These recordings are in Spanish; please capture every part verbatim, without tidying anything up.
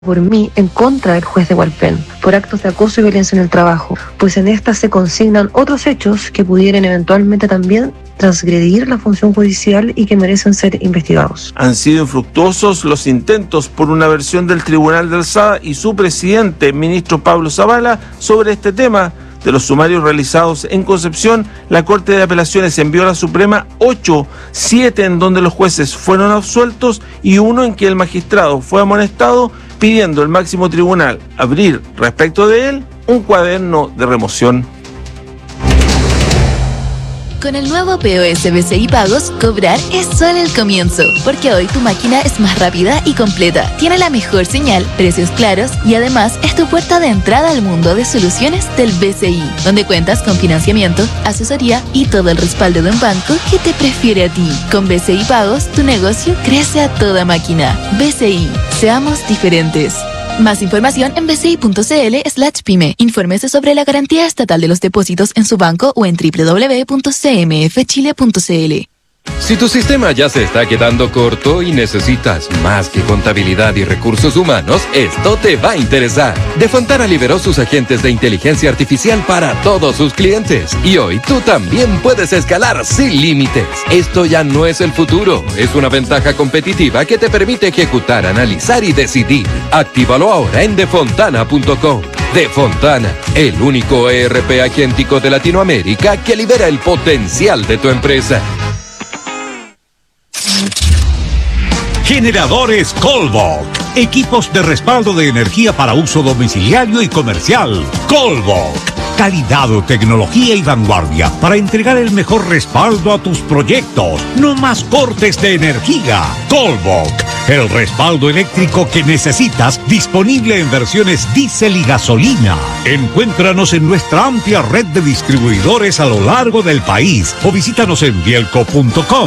por mí en contra del juez de Hualpén por actos de acoso y violencia en el trabajo, pues en estas se consignan otros hechos que pudieran eventualmente también transgredir la función judicial y que merecen ser investigados. Han sido infructuosos los intentos por una versión del Tribunal de Alzada y su presidente, ministro Pablo Zavala, sobre este tema. De los sumarios realizados en Concepción, la Corte de Apelaciones envió a la Suprema ocho, siete en donde los jueces fueron absueltos y uno en que el magistrado fue amonestado, pidiendo al máximo tribunal abrir respecto de él un cuaderno de remoción. Con el nuevo P O S B C I Pagos, cobrar es solo el comienzo, porque hoy tu máquina es más rápida y completa, tiene la mejor señal, precios claros y además es tu puerta de entrada al mundo de soluciones del B C I, donde cuentas con financiamiento, asesoría y todo el respaldo de un banco que te prefiere a ti. Con B C I Pagos, tu negocio crece a toda máquina. B C I, seamos diferentes. Más información en bci.cl slash pyme. Infórmese sobre la garantía estatal de los depósitos en su banco o en doble u doble u doble u punto c m f chile punto c l. Si tu sistema ya se está quedando corto y necesitas más que contabilidad y recursos humanos, esto te va a interesar. De Fontana liberó sus agentes de inteligencia artificial para todos sus clientes. Y hoy tú también puedes escalar sin límites. Esto ya no es el futuro, es una ventaja competitiva que te permite ejecutar, analizar y decidir. Actívalo ahora en defontana punto com. Defontana, el único E R P agéntico de Latinoamérica que libera el potencial de tu empresa. Generadores Colbok. Equipos de respaldo de energía para uso domiciliario y comercial. Colbok. Calidad, tecnología y vanguardia para entregar el mejor respaldo a tus proyectos. No más cortes de energía. Colbok. El respaldo eléctrico que necesitas, disponible en versiones diésel y gasolina. Encuéntranos en nuestra amplia red de distribuidores a lo largo del país o visítanos en bielco punto com.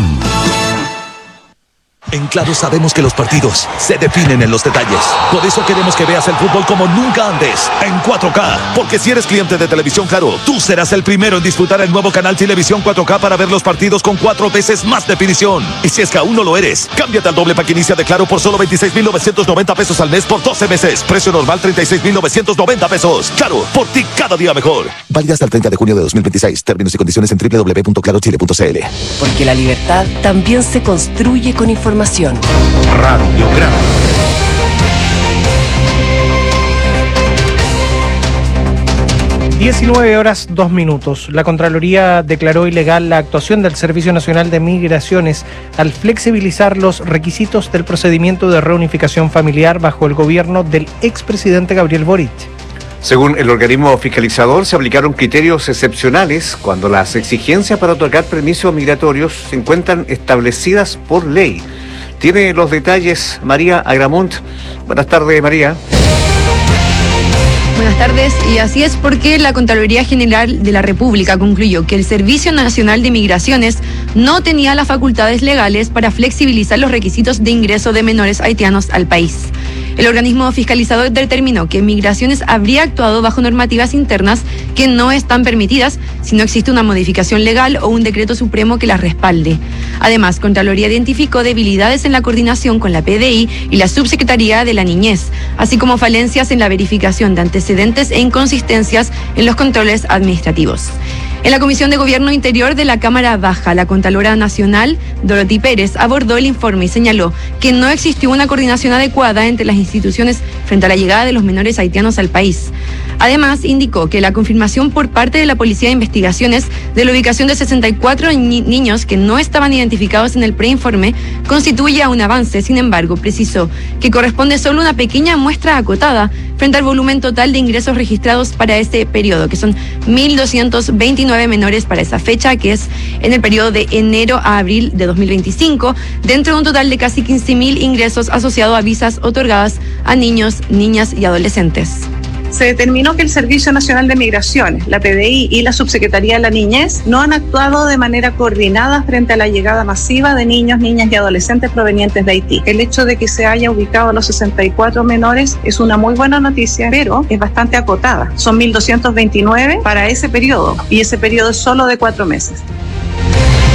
En Claro sabemos que los partidos se definen en los detalles. Por eso queremos que veas el fútbol como nunca antes, en cuatro K. Porque si eres cliente de Televisión Claro, tú serás el primero en disfrutar el nuevo canal Televisión cuatro K para ver los partidos con cuatro veces más definición. Y si es que aún no lo eres, cámbiate al doble pack inicia de Claro por solo veintiséis mil novecientos noventa pesos al mes por doce meses. Precio normal treinta y seis mil novecientos noventa pesos. Claro, por ti cada día mejor. Válida hasta el treinta de junio de dos mil veintiséis. Términos y condiciones en doble u doble u doble u punto claro chile punto c l. Porque la libertad también se construye con información. Radiograma. diecinueve horas dos minutos. La Contraloría declaró ilegal la actuación del Servicio Nacional de Migraciones al flexibilizar los requisitos del procedimiento de reunificación familiar bajo el gobierno del expresidente Gabriel Boric. Según el organismo fiscalizador, se aplicaron criterios excepcionales cuando las exigencias para otorgar permisos migratorios se encuentran establecidas por ley. Tiene los detalles María Agramunt. Buenas tardes, María. Buenas tardes, y así es porque la Contraloría General de la República concluyó que el Servicio Nacional de Migraciones no tenía las facultades legales para flexibilizar los requisitos de ingreso de menores haitianos al país. El organismo fiscalizador determinó que Migraciones habría actuado bajo normativas internas que no están permitidas si no existe una modificación legal o un decreto supremo que las respalde. Además, Contraloría identificó debilidades en la coordinación con la P D I y la Subsecretaría de la Niñez, así como falencias en la verificación de antecedentes e inconsistencias en los controles administrativos. En la Comisión de Gobierno Interior de la Cámara Baja, la Contralora Nacional, Dorothy Pérez, abordó el informe y señaló que no existió una coordinación adecuada entre las instituciones frente a la llegada de los menores haitianos al país. Además, indicó que la confirmación por parte de la Policía de Investigaciones de la ubicación de sesenta y cuatro ni- niños que no estaban identificados en el preinforme constituye un avance. Sin embargo, precisó que corresponde solo una pequeña muestra acotada frente al volumen total de ingresos registrados para ese periodo, que son mil doscientos veintinueve menores para esa fecha, que es en el periodo de enero a abril de dos mil veinticinco, dentro de un total de casi quince mil ingresos asociados a visas otorgadas a niños, niñas y adolescentes. Se determinó que el Servicio Nacional de Migraciones, la P D I y la Subsecretaría de la Niñez no han actuado de manera coordinada frente a la llegada masiva de niños, niñas y adolescentes provenientes de Haití. El hecho de que se haya ubicado a los sesenta y cuatro menores es una muy buena noticia, pero es bastante acotada. Son mil doscientos veintinueve para ese periodo y ese periodo es solo de cuatro meses.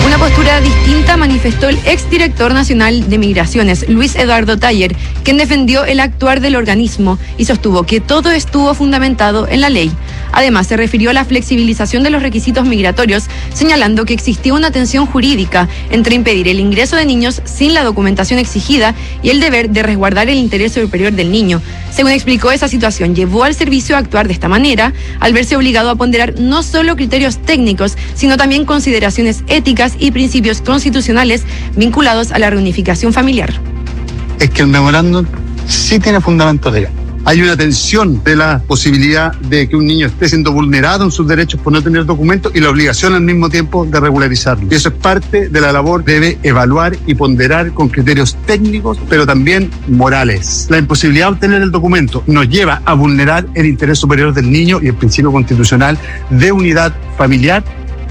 Una postura distinta manifestó el exdirector nacional de Migraciones, Luis Eduardo Taller, quien defendió el actuar del organismo y sostuvo que todo estuvo fundamentado en la ley. Además, se refirió a la flexibilización de los requisitos migratorios, señalando que existía una tensión jurídica entre impedir el ingreso de niños sin la documentación exigida y el deber de resguardar el interés superior del niño. Según explicó, esa situación llevó al servicio a actuar de esta manera, al verse obligado a ponderar no solo criterios técnicos, sino también consideraciones éticas y principios constitucionales vinculados a la reunificación familiar. Es que el memorándum sí tiene fundamento legal. Hay una tensión de la posibilidad de que un niño esté siendo vulnerado en sus derechos por no tener documentos y la obligación al mismo tiempo de regularizarlo. Y eso es parte de la labor, debe evaluar y ponderar con criterios técnicos, pero también morales. La imposibilidad de obtener el documento nos lleva a vulnerar el interés superior del niño y el principio constitucional de unidad familiar.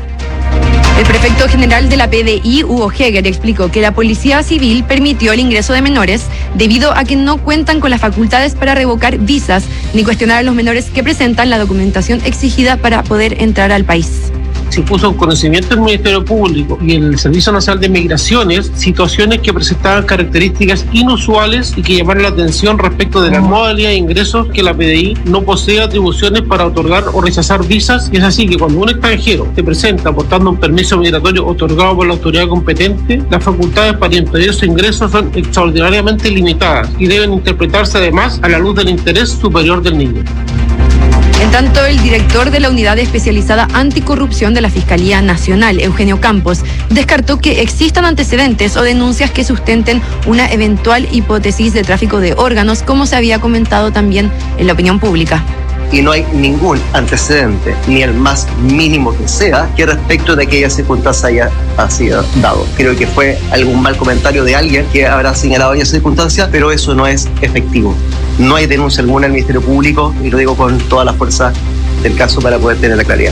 El prefecto general de la P D I, Hugo Heger, explicó que la Policía Civil permitió el ingreso de menores debido a que no cuentan con las facultades para revocar visas ni cuestionar a los menores que presentan la documentación exigida para poder entrar al país. Se puso en conocimiento del Ministerio Público y el Servicio Nacional de Migraciones situaciones que presentaban características inusuales y que llamaron la atención respecto de la modalidad de ingresos, que la P D I no posee atribuciones para otorgar o rechazar visas, y es así que cuando un extranjero se presenta portando un permiso migratorio otorgado por la autoridad competente, las facultades para impedir su ingreso son extraordinariamente limitadas y deben interpretarse además a la luz del interés superior del niño. En tanto, el director de la Unidad Especializada Anticorrupción de la Fiscalía Nacional, Eugenio Campos, descartó que existan antecedentes o denuncias que sustenten una eventual hipótesis de tráfico de órganos, como se había comentado también en la opinión pública. Y no hay ningún antecedente, ni el más mínimo que sea, que respecto de aquella circunstancia haya, haya sido dado. Creo que fue algún mal comentario de alguien que habrá señalado esa circunstancia, pero eso no es efectivo. No hay denuncia alguna en el Ministerio Público, y lo digo con toda la fuerza del caso para poder tener la claridad.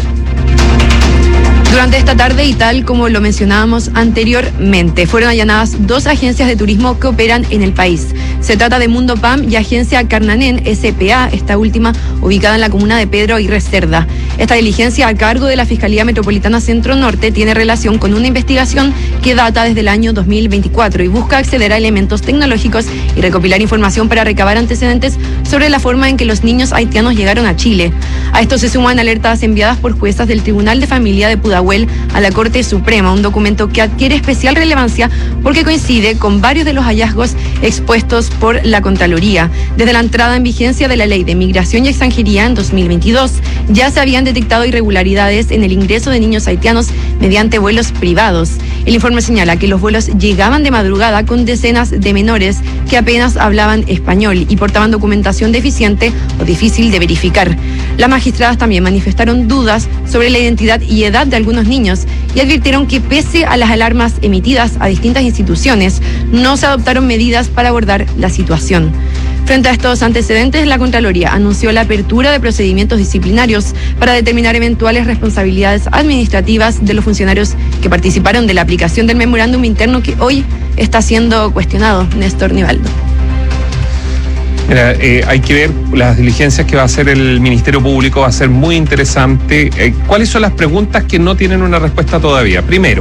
Durante esta tarde, y tal como lo mencionábamos anteriormente, fueron allanadas dos agencias de turismo que operan en el país. Se trata de Mundo P A M y Agencia Carnanen S P A, esta última ubicada en la comuna de Pedro Aguirre Cerda. Esta diligencia a cargo de la Fiscalía Metropolitana Centro Norte tiene relación con una investigación que data desde el año dos mil veinticuatro y busca acceder a elementos tecnológicos y recopilar información para recabar antecedentes sobre la forma en que los niños haitianos llegaron a Chile. A esto se suman alertas enviadas por juezas del Tribunal de Familia de Pudahuel a la Corte Suprema, un documento que adquiere especial relevancia porque coincide con varios de los hallazgos expuestos por la Contraloría. Desde la entrada en vigencia de la Ley de Migración y Extranjería en dos mil veintidós, ya se habían detectado irregularidades en el ingreso de niños haitianos mediante vuelos privados. El informe señala que los vuelos llegaban de madrugada con decenas de menores que apenas hablaban español y portaban documentación deficiente o difícil de verificar. Las magistradas también manifestaron dudas sobre la identidad y edad de algunos niños y advirtieron que pese a las alarmas emitidas a distintas instituciones, no se adoptaron medidas para abordar la situación. Frente a estos antecedentes, la Contraloría anunció la apertura de procedimientos disciplinarios para determinar eventuales responsabilidades administrativas de los funcionarios que participaron de la aplicación del memorándum interno que hoy está siendo cuestionado. Néstor Nivaldo. Mira, eh, hay que ver las diligencias que va a hacer el Ministerio Público, va a ser muy interesante. Eh, ¿Cuáles son las preguntas que no tienen una respuesta todavía? Primero,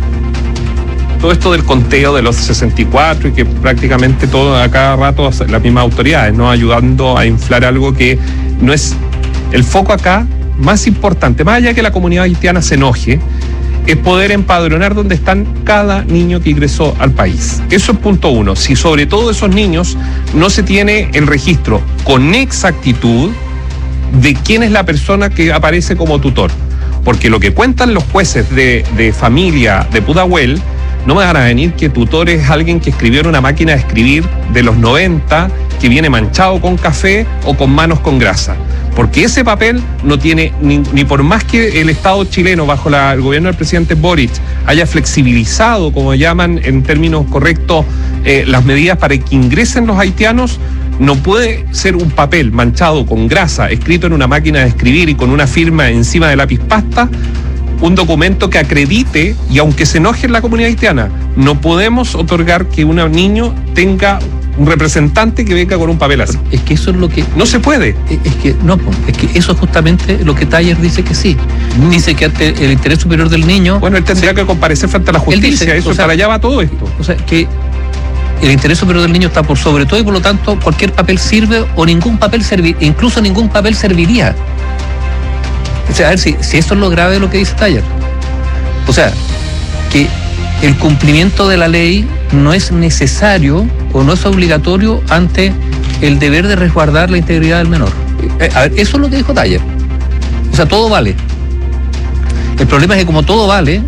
todo esto del conteo de los sesenta y cuatro y que prácticamente todo a cada rato las mismas autoridades, ¿no? Ayudando a inflar algo que no es el foco acá más importante, más allá de que la comunidad haitiana se enoje, es poder empadronar dónde están cada niño que ingresó al país. Eso es punto uno. Si sobre todo esos niños no se tiene el registro con exactitud de quién es la persona que aparece como tutor. Porque lo que cuentan los jueces de, de familia de Pudahuel, no me van a venir que tutor es alguien que escribió en una máquina de escribir de los noventa, que viene manchado con café o con manos con grasa. Porque ese papel no tiene, ni, ni por más que el Estado chileno, bajo la, el gobierno del presidente Boric, haya flexibilizado, como llaman en términos correctos, eh, las medidas para que ingresen los haitianos, no puede ser un papel manchado con grasa, escrito en una máquina de escribir y con una firma encima de lápiz pasta, un documento que acredite, y aunque se enoje la comunidad haitiana, no podemos otorgar que un niño tenga un representante que venga con un papel así. Es que eso es lo que... No se puede. Es, es que no, es que eso es justamente lo que Taller dice que sí. Mm. Dice que ante el interés superior del niño... Bueno, él tendría se, que comparecer frente a la justicia, dice, eso, o sea, para allá va todo esto. O sea, que el interés superior del niño está por sobre todo y por lo tanto cualquier papel sirve o ningún papel serviría, incluso ningún papel serviría. O sea, a ver si, si eso es lo grave de lo que dice Taller. O sea, que el cumplimiento de la ley no es necesario o no es obligatorio ante el deber de resguardar la integridad del menor. A ver, eso es lo que dijo Taller. O sea, todo vale. El problema es que como todo vale,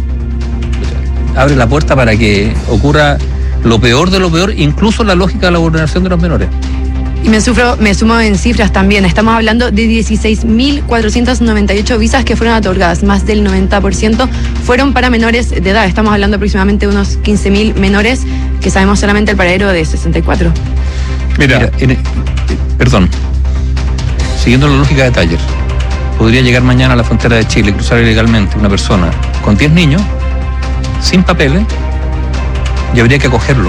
abre la puerta para que ocurra lo peor de lo peor, incluso la lógica de la vulneración de los menores. Y me, sufro, me sumo en cifras también. Estamos hablando de dieciséis mil cuatrocientas noventa y ocho visas que fueron otorgadas. Más del noventa por ciento fueron para menores de edad. Estamos hablando aproximadamente de unos quince mil menores que sabemos solamente el paradero de sesenta y cuatro. Mira, Mira en, eh, perdón. Siguiendo la lógica de Taller, podría llegar mañana a la frontera de Chile, cruzar ilegalmente una persona con diez niños, sin papeles, y habría que acogerlo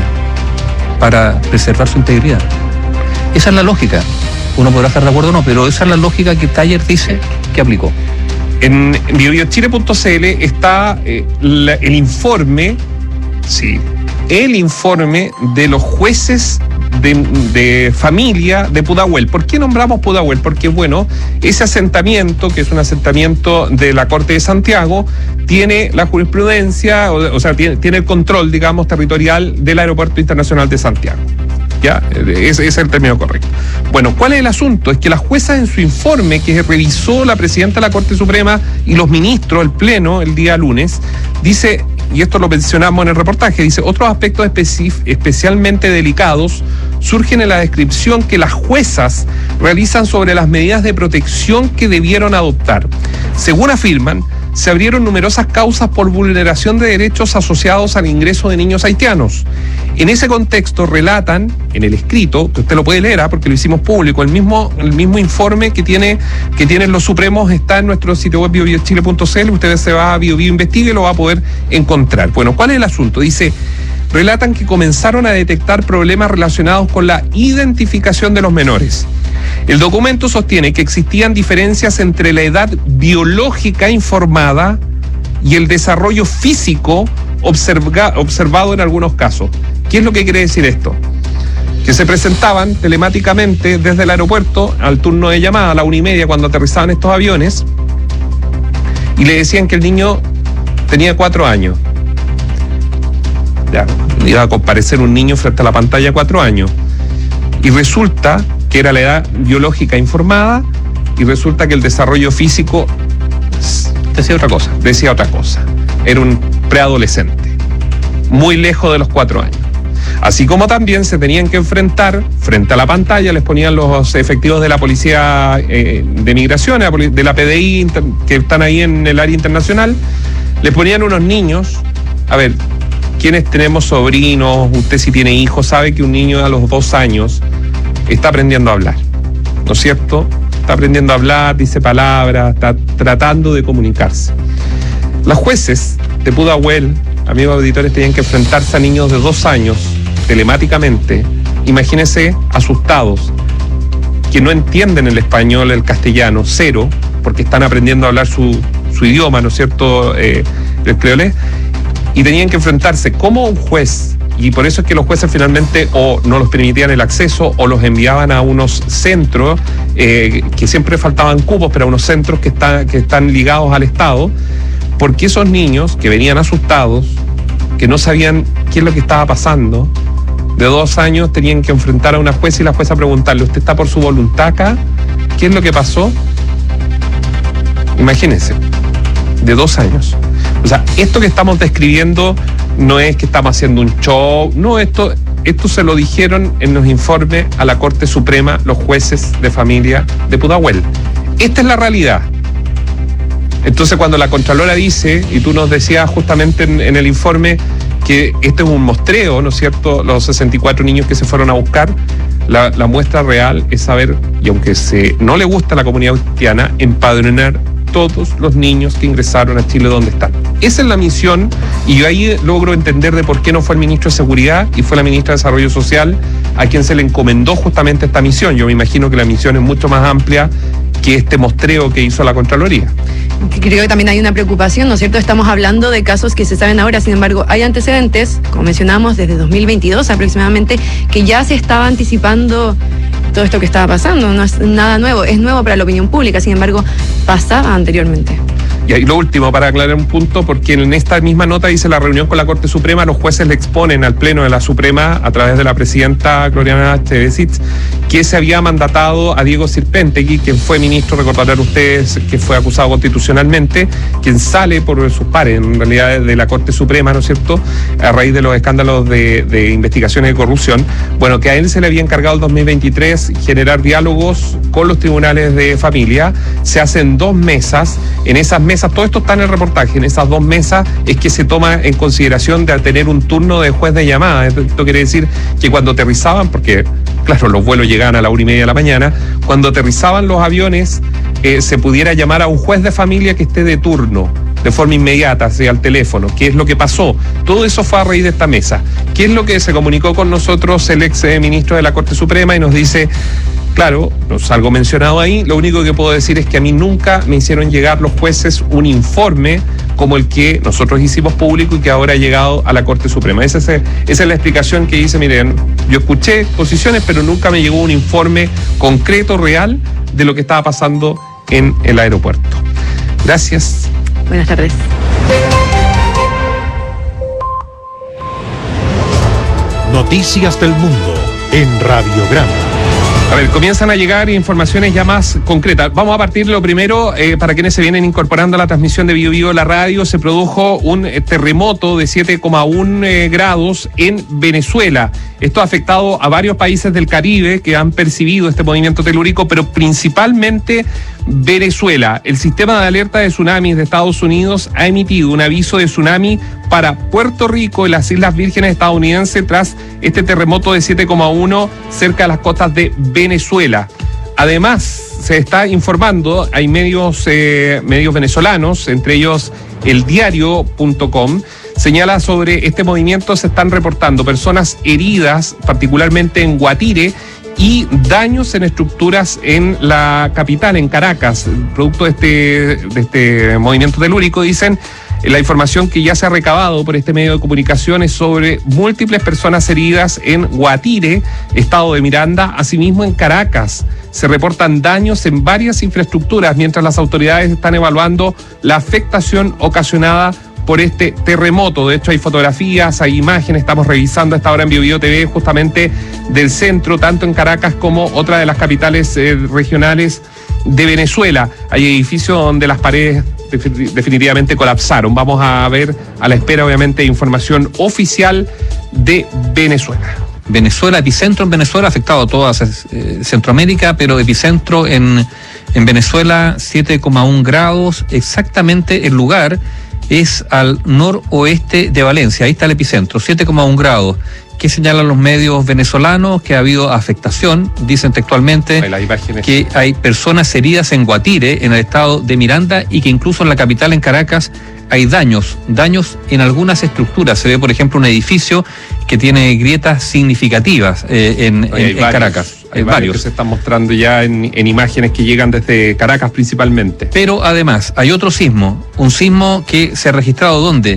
para preservar su integridad. Esa es la lógica. Uno podrá estar de acuerdo o no, pero esa es la lógica que Taller dice que aplicó. En bio bio chile punto c l está eh, la, el informe, sí, el informe de los jueces de, de familia de Pudahuel. ¿Por qué nombramos Pudahuel? Porque, bueno, ese asentamiento, que es un asentamiento de la Corte de Santiago, tiene la jurisprudencia, o, o sea, tiene, tiene el control, digamos, territorial del Aeropuerto Internacional de Santiago. ¿Ya? Ese es el término correcto. Bueno, ¿cuál es el asunto? Es que la jueza en su informe que revisó la presidenta de la Corte Suprema y los ministros, el Pleno, el día lunes, dice, y esto lo mencionamos en el reportaje, dice, otros aspectos especi- especialmente delicados surgen en la descripción que las juezas realizan sobre las medidas de protección que debieron adoptar. Según afirman, se abrieron numerosas causas por vulneración de derechos asociados al ingreso de niños haitianos. En ese contexto relatan, en el escrito, que usted lo puede leer, ¿eh? Porque lo hicimos público, el mismo, el mismo informe que tiene que tienen los Supremos está en nuestro sitio web bio bio chile punto c l, usted se va a Bio Bio Investiga y lo va a poder encontrar. Bueno, ¿cuál es el asunto? Dice, relatan que comenzaron a detectar problemas relacionados con la identificación de los menores. El documento sostiene que existían diferencias entre la edad biológica informada y el desarrollo físico observa, observado en algunos casos. ¿Qué es lo que quiere decir esto? Que se presentaban telemáticamente desde el aeropuerto al turno de llamada a la una y media cuando aterrizaban estos aviones y le decían que el niño tenía cuatro años. Ya, iba a comparecer un niño frente a la pantalla cuatro años. Y resulta que era la edad biológica informada y resulta que el desarrollo físico decía otra cosa. Decía otra cosa. Era un preadolescente, muy lejos de los cuatro años. Así como también se tenían que enfrentar, frente a la pantalla, les ponían los efectivos de la Policía eh, de Migraciones, de la P D I, inter, que están ahí en el área internacional, les ponían unos niños. A ver, quienes tenemos sobrinos, usted si tiene hijos, sabe que un niño a los dos años está aprendiendo a hablar, ¿no es cierto? Está aprendiendo a hablar, dice palabras, está tratando de comunicarse. Los jueces de Pudahuel, amigos auditores, tenían que enfrentarse a niños de dos años telemáticamente, imagínense, asustados, que no entienden el español, el castellano, cero, porque están aprendiendo a hablar su, su idioma, ¿no es cierto?, eh, el creolés, y tenían que enfrentarse como un juez. Y por eso es que los jueces finalmente o no los permitían el acceso o los enviaban a unos centros, eh, que siempre faltaban cupos, pero a unos centros que, está, que están ligados al Estado, porque esos niños que venían asustados, que no sabían qué es lo que estaba pasando, de dos años tenían que enfrentar a una jueza y la jueza preguntarle, ¿usted está por su voluntad acá? ¿Qué es lo que pasó? Imagínense, de dos años. O sea, esto que estamos describiendo no es que estamos haciendo un show, no, esto, esto se lo dijeron en los informes a la Corte Suprema los jueces de familia de Pudahuel. Esta es la realidad. Entonces, cuando la Contralora dice, y tú nos decías justamente en, en el informe, que este es un mostreo, ¿no es cierto?, los sesenta y cuatro niños que se fueron a buscar, la, la muestra real es saber, y aunque se, no le gusta a la comunidad haitiana, empadronar todos los niños que ingresaron a Chile donde están. Esa es la misión, y yo ahí logro entender de por qué no fue el ministro de Seguridad y fue la ministra de Desarrollo Social a quien se le encomendó justamente esta misión. Yo me imagino que la misión es mucho más amplia que este mostreo que hizo la Contraloría. Creo que también hay una preocupación, ¿no es cierto? Estamos hablando de casos que se saben ahora, sin embargo, hay antecedentes, como mencionamos, desde dos mil veintidós aproximadamente, que ya se estaba anticipando todo esto que estaba pasando. No es nada nuevo, es nuevo para la opinión pública, sin embargo, pasaba anteriormente. Y ahí lo último, para aclarar un punto, porque en esta misma nota dice la reunión con la Corte Suprema, los jueces le exponen al Pleno de la Suprema, a través de la presidenta Gloriana Chevesich, que se había mandatado a Diego Sirpentegui, quien fue ministro, recordarán ustedes, que fue acusado constitucionalmente, quien sale por sus pares, en realidad, de la Corte Suprema, ¿no es cierto?, a raíz de los escándalos de, de investigaciones de corrupción. Bueno, que a él se le había encargado el dos mil veintitrés generar diálogos con los tribunales de familia. Se hacen dos mesas, en esas mesas todo esto está en el reportaje, en esas dos mesas es que se toma en consideración de tener un turno de juez de llamada. Esto quiere decir que cuando aterrizaban, porque claro, los vuelos llegaban a la una y media de la mañana, cuando aterrizaban los aviones eh, se pudiera llamar a un juez de familia que esté de turno, de forma inmediata, sea al teléfono. ¿Qué es lo que pasó? Todo eso fue a raíz de esta mesa. ¿Qué es lo que se comunicó con nosotros el ex ministro de la Corte Suprema? Y nos dice, claro, no es algo mencionado ahí, lo único que puedo decir es que a mí nunca me hicieron llegar los jueces un informe como el que nosotros hicimos público y que ahora ha llegado a la Corte Suprema. Esa es, esa es la explicación que dice, miren, yo escuché posiciones, pero nunca me llegó un informe concreto, real, de lo que estaba pasando en el aeropuerto. Gracias. Buenas tardes. Noticias del Mundo en Radiograma. A ver, comienzan a llegar informaciones ya más concretas. Vamos a partir de lo primero, eh, para quienes se vienen incorporando a la transmisión de Bio Bio la radio, se produjo un eh, terremoto de siete coma uno eh, grados en Venezuela. Esto ha afectado a varios países del Caribe que han percibido este movimiento telúrico, pero principalmente Venezuela. El sistema de alerta de tsunamis de Estados Unidos ha emitido un aviso de tsunami para Puerto Rico y las Islas Vírgenes estadounidenses tras este terremoto de siete coma uno cerca de las costas de Venezuela. Además, se está informando, hay medios, eh, medios venezolanos, entre ellos el diario punto com, señala sobre este movimiento, se están reportando personas heridas, particularmente en Guatire, y daños en estructuras en la capital, en Caracas, producto de este, de este movimiento telúrico. Dicen, la información que ya se ha recabado por este medio de comunicación es sobre múltiples personas heridas en Guatire, estado de Miranda. Asimismo, en Caracas se reportan daños en varias infraestructuras, mientras las autoridades están evaluando la afectación ocasionada por este terremoto. De hecho, hay fotografías, hay imágenes, estamos revisando a esta hora en Bio Bio T V justamente del centro, tanto en Caracas como otra de las capitales eh, regionales de Venezuela. Hay edificios donde las paredes definitivamente colapsaron. Vamos a ver, a la espera obviamente de información oficial de Venezuela. Venezuela, epicentro en Venezuela, afectado a toda eh, Centroamérica, pero epicentro en, en Venezuela, siete coma uno grados, exactamente el lugar es al noroeste de Valencia, ahí está el epicentro, siete coma uno grados. ¿Qué señalan los medios venezolanos? Que ha habido afectación, dicen textualmente que hay personas heridas en Guatire, en el estado de Miranda, y que incluso en la capital, en Caracas, hay daños, daños en algunas estructuras. Se ve, por ejemplo, un edificio que tiene grietas significativas eh, en, Oye, en, en Caracas. Hay, hay varios, varios que se están mostrando ya en, en imágenes que llegan desde Caracas principalmente. Pero además hay otro sismo, un sismo que se ha registrado ¿dónde?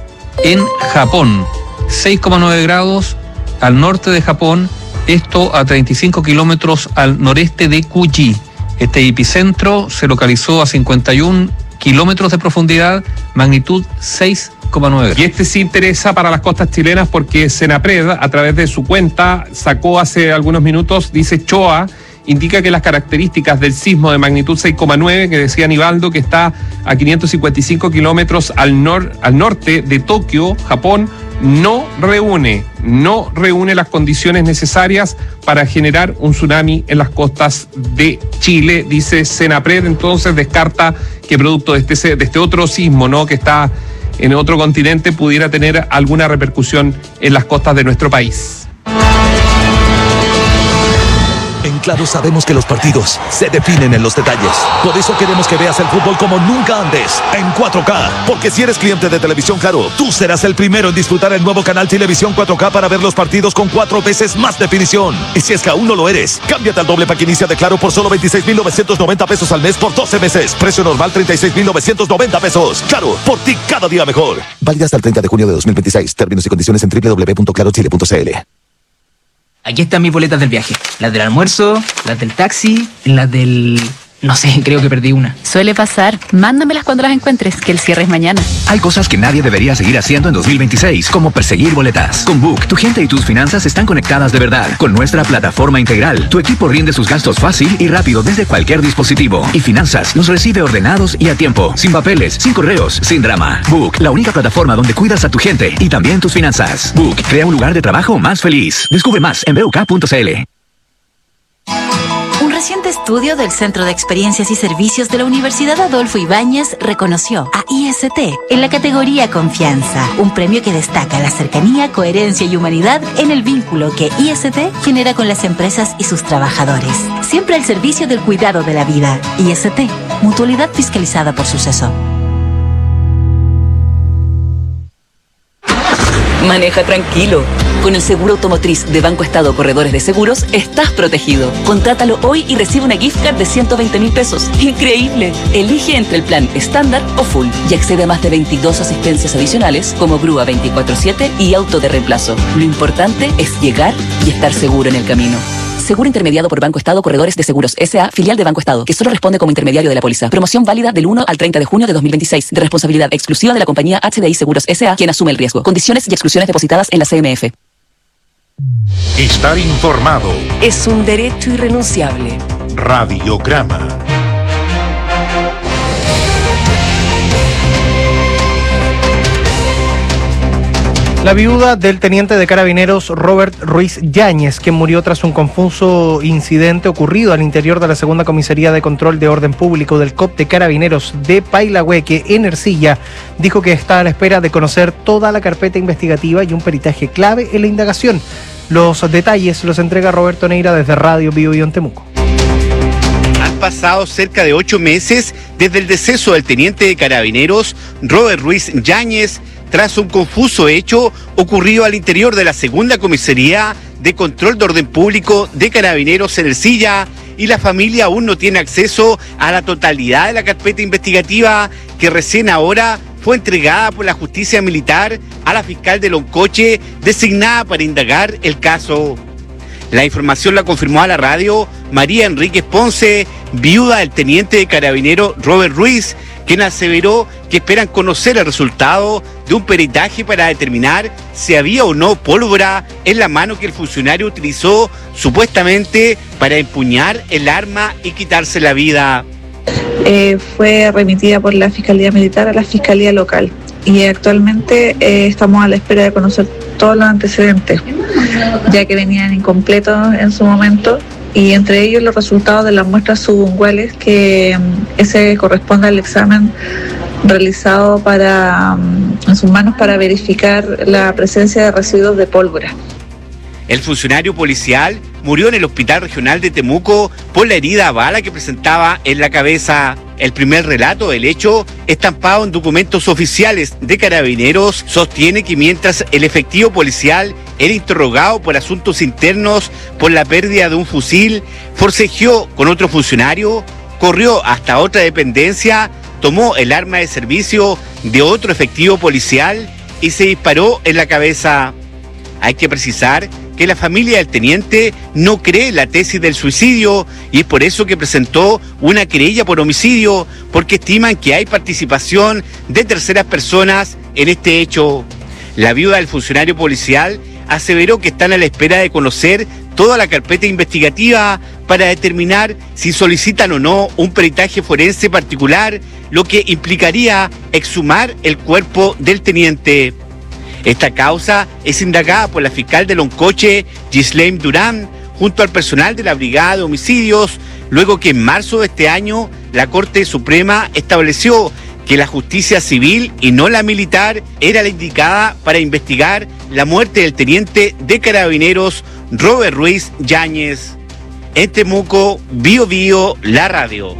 En Japón, seis coma nueve grados al norte de Japón, esto a treinta y cinco kilómetros al noreste de Kuji. Este epicentro se localizó a cincuenta y uno kilómetros de profundidad, magnitud seis coma nueve. Y este sí interesa para las costas chilenas porque Senapred, a través de su cuenta, sacó hace algunos minutos, dice Choa, indica que las características del sismo de magnitud seis coma nueve, que decía Nivaldo, que está a quinientos cincuenta y cinco kilómetros al, nor, al norte de Tokio, Japón, no reúne, no reúne las condiciones necesarias para generar un tsunami en las costas de Chile, dice Senapred. Entonces descarta que producto de este, de este otro sismo, ¿no?, que está en otro continente, pudiera tener alguna repercusión en las costas de nuestro país. ¿En Claro, sabemos que los partidos se definen en los detalles. Por eso queremos que veas el fútbol como nunca antes, en cuatro K. Porque si eres cliente de Televisión Claro, tú serás el primero en disfrutar el nuevo canal Televisión cuatro K para ver los partidos con cuatro veces más definición. Y si es que aún no lo eres, cámbiate al doble pack inicia de Claro por solo veintiséis mil novecientos noventa pesos al mes por doce meses. Precio normal treinta y seis mil novecientos noventa pesos. Claro, por ti cada día mejor. Válida hasta el treinta de junio de dos mil veintiséis. Términos y condiciones en doble u doble u doble u punto claro chile punto c l. Aquí están mis boletas del viaje. Las del almuerzo, las del taxi, las del... No sé, creo que perdí una. Suele pasar. Mándamelas cuando las encuentres, que el cierre es mañana. Hay cosas que nadie debería seguir haciendo en dos mil veintiséis, como perseguir boletas. Con Book, tu gente y tus finanzas están conectadas de verdad. Con nuestra plataforma integral, tu equipo rinde sus gastos fácil y rápido desde cualquier dispositivo. Y Finanzas los recibe ordenados y a tiempo, sin papeles, sin correos, sin drama. Book, la única plataforma donde cuidas a tu gente y también tus finanzas. Book, crea un lugar de trabajo más feliz. Descubre más en b u k punto c l. Un reciente estudio del Centro de Experiencias y Servicios de la Universidad Adolfo Ibáñez reconoció a I S T en la categoría Confianza, un premio que destaca la cercanía, coherencia y humanidad en el vínculo que I S T genera con las empresas y sus trabajadores. Siempre al servicio del cuidado de la vida. I S T, mutualidad fiscalizada por Suceso. Maneja tranquilo. Con el seguro automotriz de Banco Estado Corredores de Seguros, estás protegido. Contrátalo hoy y recibe una gift card de ciento veinte mil pesos. ¡Increíble! Elige entre el plan estándar o full y accede a más de veintidós asistencias adicionales como grúa veinticuatro siete y auto de reemplazo. Lo importante es llegar y estar seguro en el camino. Seguro intermediado por Banco Estado Corredores de Seguros S A, filial de Banco Estado, que solo responde como intermediario de la póliza. Promoción válida del uno al treinta de junio de dos mil veintiséis, de responsabilidad exclusiva de la compañía H D I Seguros S A, quien asume el riesgo. Condiciones y exclusiones depositadas en la C M F. Estar informado. Es un derecho irrenunciable. Radiograma. La viuda del teniente de carabineros Robert Ruiz Yáñez, quien murió tras un confuso incidente ocurrido al interior de la segunda comisaría de control de orden público del C O P de Carabineros de Pailahueque, en Ercilla, dijo que está a la espera de conocer toda la carpeta investigativa y un peritaje clave en la indagación. Los detalles los entrega Roberto Neira desde Radio Bio Bio en Temuco. Han pasado cerca de ocho meses desde el deceso del teniente de carabineros Robert Ruiz Yáñez, tras un confuso hecho ocurrido al interior de la segunda comisaría de control de orden público de Carabineros en Ercilla, y la familia aún no tiene acceso a la totalidad de la carpeta investigativa que recién ahora fue entregada por la justicia militar a la fiscal de Loncoche, designada para indagar el caso. La información la confirmó a la radio María Enríquez Ponce, viuda del teniente de carabinero Robert Ruiz, quien aseveró que esperan conocer el resultado de un peritaje para determinar si había o no pólvora en la mano que el funcionario utilizó supuestamente para empuñar el arma y quitarse la vida. Eh, fue remitida por la Fiscalía Militar a la Fiscalía Local y actualmente eh, estamos a la espera de conocer todos los antecedentes, ya que venían incompletos en su momento, y entre ellos los resultados de las muestras subunguales, que um, ese corresponde al examen realizado para, um, en sus manos para verificar la presencia de residuos de pólvora. El funcionario policial murió en el Hospital Regional de Temuco por la herida a bala que presentaba en la cabeza. El primer relato del hecho, estampado en documentos oficiales de Carabineros, sostiene que mientras el efectivo policial era interrogado por asuntos internos por la pérdida de un fusil, forcejeó con otro funcionario, corrió hasta otra dependencia, tomó el arma de servicio de otro efectivo policial y se disparó en la cabeza. Hay que precisar que la familia del teniente no cree la tesis del suicidio y es por eso que presentó una querella por homicidio, porque estiman que hay participación de terceras personas en este hecho. La viuda del funcionario policial aseveró que están a la espera de conocer toda la carpeta investigativa para determinar si solicitan o no un peritaje forense particular, lo que implicaría exhumar el cuerpo del teniente. Esta causa es indagada por la fiscal de Loncoche, Gislaine Durán, junto al personal de la Brigada de Homicidios, luego que en marzo de este año la Corte Suprema estableció que la justicia civil y no la militar era la indicada para investigar la muerte del teniente de Carabineros Robert Ruiz Yáñez. En Temuco, Bio Bio, la radio.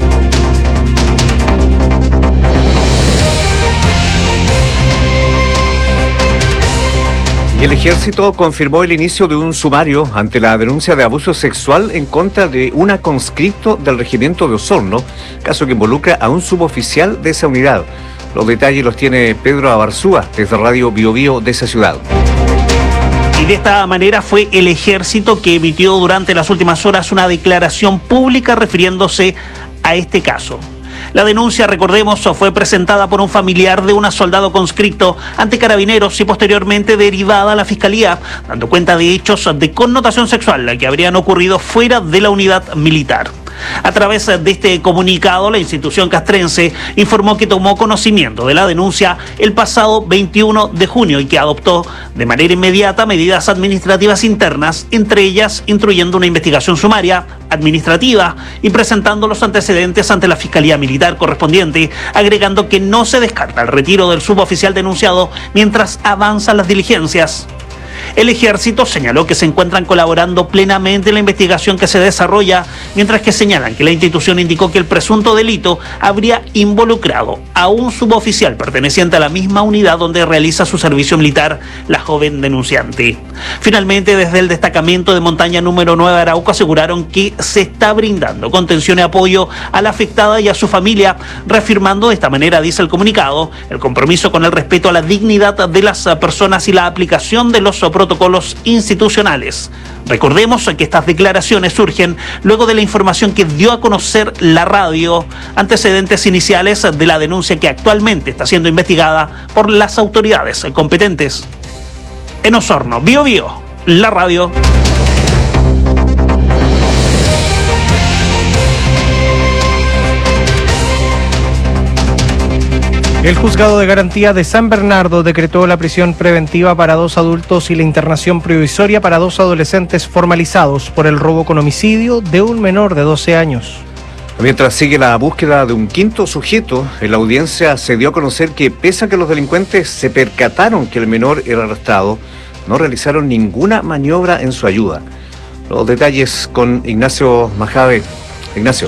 Y el ejército confirmó el inicio de un sumario ante la denuncia de abuso sexual en contra de una conscripto del regimiento de Osorno, caso que involucra a un suboficial de esa unidad. Los detalles los tiene Pedro Abarzúa desde Radio Bio Bio de esa ciudad. Y de esta manera fue el ejército que emitió durante las últimas horas una declaración pública refiriéndose a este caso. La denuncia, recordemos, fue presentada por un familiar de un soldado conscripto ante Carabineros y posteriormente derivada a la Fiscalía, dando cuenta de hechos de connotación sexual que habrían ocurrido fuera de la unidad militar. A través de este comunicado, la institución castrense informó que tomó conocimiento de la denuncia el pasado veintiuno de junio y que adoptó de manera inmediata medidas administrativas internas, entre ellas instruyendo una investigación sumaria, administrativa y presentando los antecedentes ante la Fiscalía Militar correspondiente, agregando que no se descarta el retiro del suboficial denunciado mientras avanzan las diligencias. El ejército señaló que se encuentran colaborando plenamente en la investigación que se desarrolla, mientras que señalan que la institución indicó que el presunto delito habría involucrado a un suboficial perteneciente a la misma unidad donde realiza su servicio militar la joven denunciante. Finalmente, desde el destacamento de montaña número nueve Arauco aseguraron que se está brindando contención y apoyo a la afectada y a su familia, reafirmando de esta manera, dice el comunicado, el compromiso con el respeto a la dignidad de las personas y la aplicación de los protocolos institucionales. Recordemos que estas declaraciones surgen luego de la información que dio a conocer la radio, antecedentes iniciales de la denuncia que actualmente está siendo investigada por las autoridades competentes. En Osorno, Bio Bio, la radio. El Juzgado de Garantía de San Bernardo decretó la prisión preventiva para dos adultos y la internación provisoria para dos adolescentes formalizados por el robo con homicidio de un menor de doce años. Mientras sigue la búsqueda de un quinto sujeto, en la audiencia se dio a conocer que, pese a que los delincuentes se percataron que el menor era arrestado, no realizaron ninguna maniobra en su ayuda. Los detalles con Ignacio Majave. Ignacio.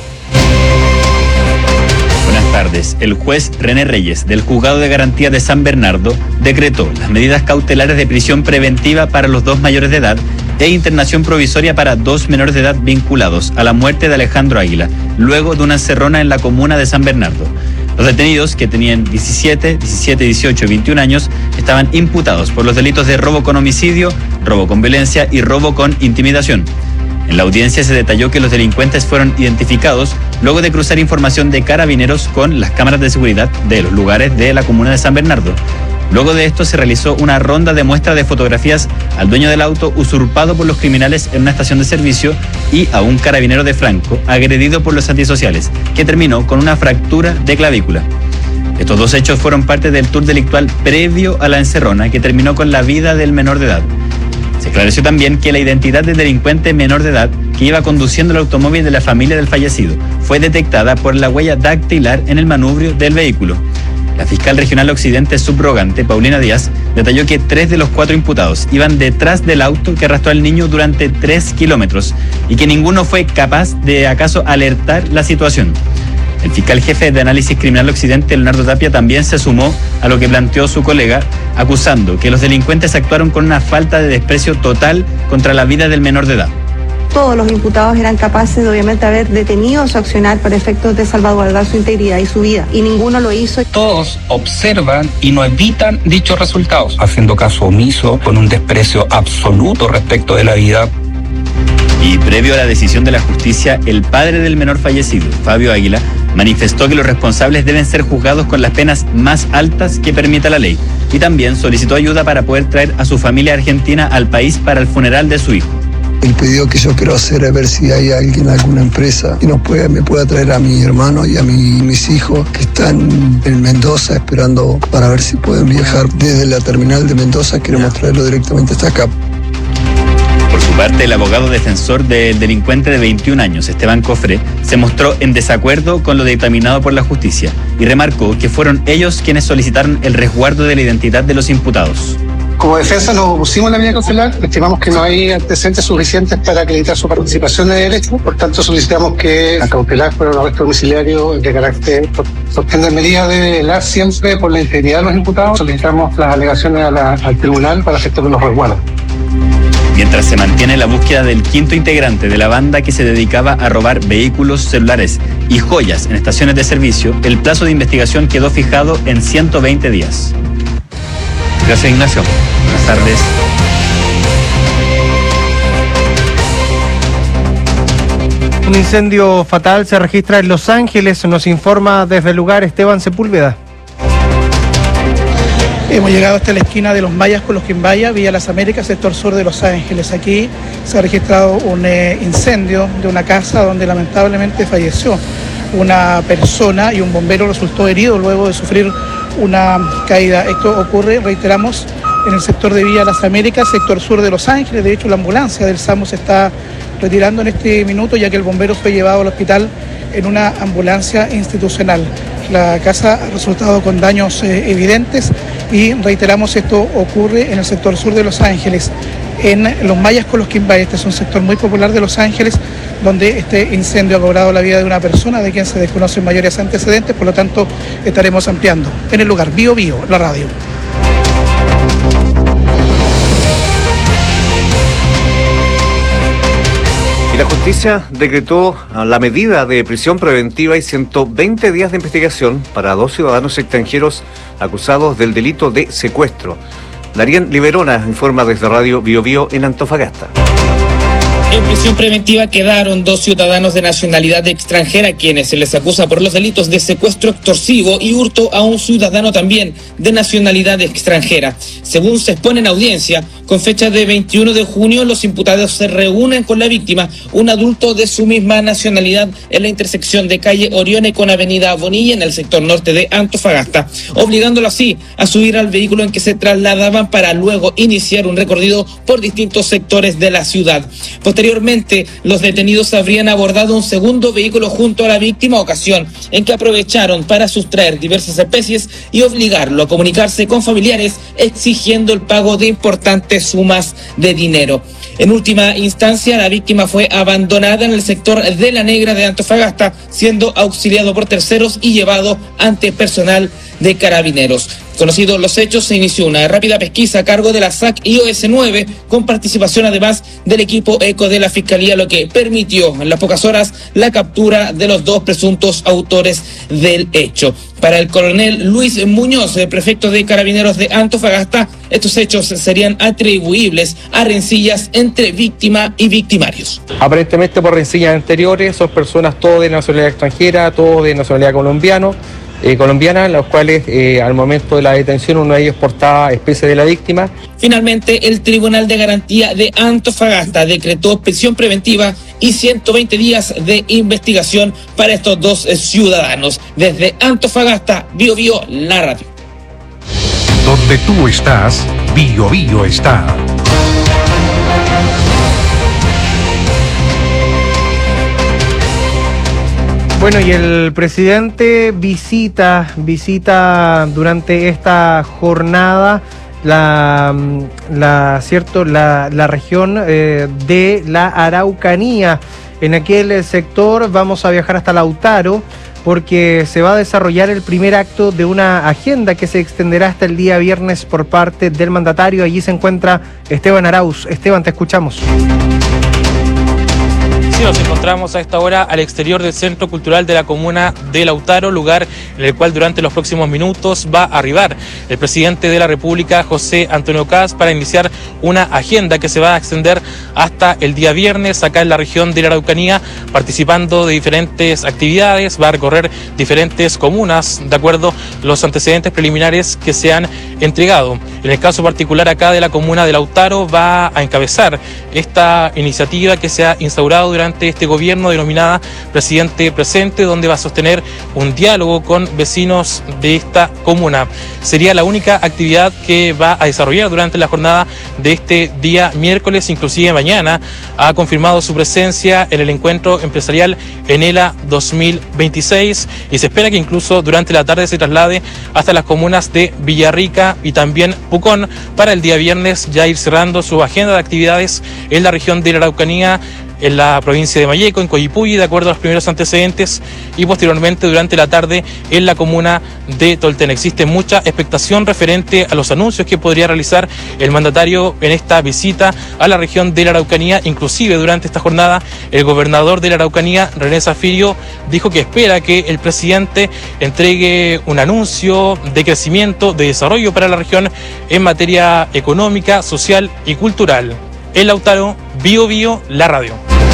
Buenas tardes. El juez René Reyes del Juzgado de Garantía de San Bernardo decretó las medidas cautelares de prisión preventiva para los dos mayores de edad e internación provisoria para dos menores de edad vinculados a la muerte de Alejandro Águila, luego de una encerrona en la comuna de San Bernardo. Los detenidos, que tenían diecisiete, diecisiete, dieciocho y veintiún años, estaban imputados por los delitos de robo con homicidio, robo con violencia y robo con intimidación. En la audiencia se detalló que los delincuentes fueron identificados luego de cruzar información de Carabineros con las cámaras de seguridad de los lugares de la comuna de San Bernardo. Luego de esto se realizó una ronda de muestra de fotografías al dueño del auto usurpado por los criminales en una estación de servicio y a un carabinero de Franco agredido por los antisociales, que terminó con una fractura de clavícula. Estos dos hechos fueron parte del tour delictual previo a la encerrona que terminó con la vida del menor de edad. Se esclareció también que la identidad del delincuente menor de edad que iba conduciendo el automóvil de la familia del fallecido fue detectada por la huella dactilar en el manubrio del vehículo. La fiscal regional occidente subrogante, Paulina Díaz, detalló que tres de los cuatro imputados iban detrás del auto que arrastró al niño durante tres kilómetros y que ninguno fue capaz de acaso alertar la situación. El fiscal jefe de análisis criminal occidente, Leonardo Tapia, también se sumó a lo que planteó su colega, acusando que los delincuentes actuaron con una falta de desprecio total contra la vida del menor de edad. Todos los imputados eran capaces de obviamente haber detenido su accionar para efectos de salvaguardar su integridad y su vida, y ninguno lo hizo. Todos observan y no evitan dichos resultados, haciendo caso omiso, con un desprecio absoluto respecto de la vida. Y previo a la decisión de la justicia, el padre del menor fallecido, Fabio Águila, manifestó que los responsables deben ser juzgados con las penas más altas que permita la ley, y también solicitó ayuda para poder traer a su familia argentina al país para el funeral de su hijo. El pedido que yo quiero hacer es ver si hay alguien, alguna empresa que nos pueda, me pueda traer a mi hermano y a mi, mis hijos que están en Mendoza esperando para ver si pueden viajar desde la terminal de Mendoza. Queremos traerlo directamente hasta acá. Por su parte, el abogado defensor del delincuente de veintiún años, Esteban Cofré, se mostró en desacuerdo con lo dictaminado por la justicia y remarcó que fueron ellos quienes solicitaron el resguardo de la identidad de los imputados. Como defensa nos opusimos a la medida cautelar, estimamos que no hay antecedentes suficientes para acreditar su participación en el hecho, por tanto solicitamos que la cautelar fuera un arresto domiciliario de carácter sostener medidas de velar siempre por la integridad de los imputados. Solicitamos las alegaciones a la, al tribunal para efectos de los resguardos. Mientras se mantiene la búsqueda del quinto integrante de la banda que se dedicaba a robar vehículos, celulares y joyas en estaciones de servicio, el plazo de investigación quedó fijado en ciento veinte días. Gracias, Ignacio. Buenas tardes. Un incendio fatal se registra en Los Ángeles, nos informa desde el lugar Esteban Sepúlveda. Hemos llegado hasta la esquina de Los Mayas con Los Quimbaya, Villa Las Américas, sector sur de Los Ángeles. Aquí se ha registrado un eh, incendio de una casa donde lamentablemente falleció una persona y un bombero resultó herido luego de sufrir una caída. Esto ocurre, reiteramos, en el sector de Villa Las Américas, sector sur de Los Ángeles. De hecho, la ambulancia del SAMU se está retirando en este minuto, ya que el bombero fue llevado al hospital en una ambulancia institucional. La casa ha resultado con daños eh, evidentes y reiteramos, esto ocurre en el sector sur de Los Ángeles, en Los Mayas con Los Quimbaya. Este es un sector muy popular de Los Ángeles donde este incendio ha cobrado la vida de una persona de quien se desconocen mayores antecedentes, por lo tanto estaremos ampliando en el lugar. Bio Bio, la radio. La justicia decretó la medida de prisión preventiva y ciento veinte días de investigación para dos ciudadanos extranjeros acusados del delito de secuestro. Darien Liberona informa desde Radio Bio Bio en Antofagasta. En prisión preventiva quedaron dos ciudadanos de nacionalidad extranjera, quienes se les acusa por los delitos de secuestro extorsivo y hurto a un ciudadano también de nacionalidad extranjera. Según se expone en audiencia, con fecha de veintiuno de junio, los imputados se reúnen con la víctima, un adulto de su misma nacionalidad, en la intersección de calle Orione con avenida Bonilla, en el sector norte de Antofagasta, obligándolo así a subir al vehículo en que se trasladaban para luego iniciar un recorrido por distintos sectores de la ciudad. Posteriormente, los detenidos habrían abordado un segundo vehículo junto a la víctima, ocasión en que aprovecharon para sustraer diversas especies y obligarlo a comunicarse con familiares exigiendo el pago de importantes sumas de dinero. En última instancia, la víctima fue abandonada en el sector de La Negra de Antofagasta, siendo auxiliado por terceros y llevado ante personal de Carabineros. Conocidos los hechos, se inició una rápida pesquisa a cargo de la S A C I O S nueve, con participación además del equipo ECO de la Fiscalía, lo que permitió en las pocas horas la captura de los dos presuntos autores del hecho. Para el coronel Luis Muñoz, el prefecto de Carabineros de Antofagasta, estos hechos serían atribuibles a rencillas entre víctima y victimarios. Aparentemente por rencillas anteriores, son personas todos de nacionalidad extranjera, todos de nacionalidad colombiano. Eh, colombiana, los cuales eh, al momento de la detención uno de ellos portaba especies de la víctima. Finalmente, el Tribunal de Garantía de Antofagasta decretó prisión preventiva y ciento veinte días de investigación para estos dos eh, ciudadanos. Desde Antofagasta, Bio Bio, la radio. Donde tú estás, Bio Bio está. Bueno, y el presidente visita, visita durante esta jornada la, la, cierto, la, la región eh, de la Araucanía. En aquel sector vamos a viajar hasta Lautaro, porque se va a desarrollar el primer acto de una agenda que se extenderá hasta el día viernes por parte del mandatario. Allí se encuentra Esteban Arauz. Esteban, te escuchamos. Sí, nos encontramos a esta hora al exterior del Centro Cultural de la Comuna de Lautaro, lugar en el cual durante los próximos minutos va a arribar el presidente de la República, José Antonio Kast, para iniciar una agenda que se va a extender hasta el día viernes acá en la región de la Araucanía, participando de diferentes actividades. Va a recorrer diferentes comunas de acuerdo a los antecedentes preliminares que se han entregado. En el caso particular acá de la comuna de Lautaro, va a encabezar esta iniciativa que se ha instaurado durante este gobierno, denominada Presidente Presente, donde va a sostener un diálogo con vecinos de esta comuna. Sería la única actividad que va a desarrollar durante la jornada de este día miércoles, inclusive mañana mañana ha confirmado su presencia en el encuentro empresarial Enela dos mil veintiséis y se espera que incluso durante la tarde se traslade hasta las comunas de Villarrica y también Pucón para el día viernes ya ir cerrando su agenda de actividades en la región de la Araucanía, en la provincia de Malleco, en Coyipulli, de acuerdo a los primeros antecedentes, y posteriormente durante la tarde en la comuna de Tolten. Existe mucha expectación referente a los anuncios que podría realizar el mandatario en esta visita a la región de la Araucanía. Inclusive durante esta jornada el gobernador de la Araucanía, René Zafirio, dijo que espera que el presidente entregue un anuncio de crecimiento, de desarrollo para la región en materia económica, social y cultural. El Lautaro, Bio Bio, la radio.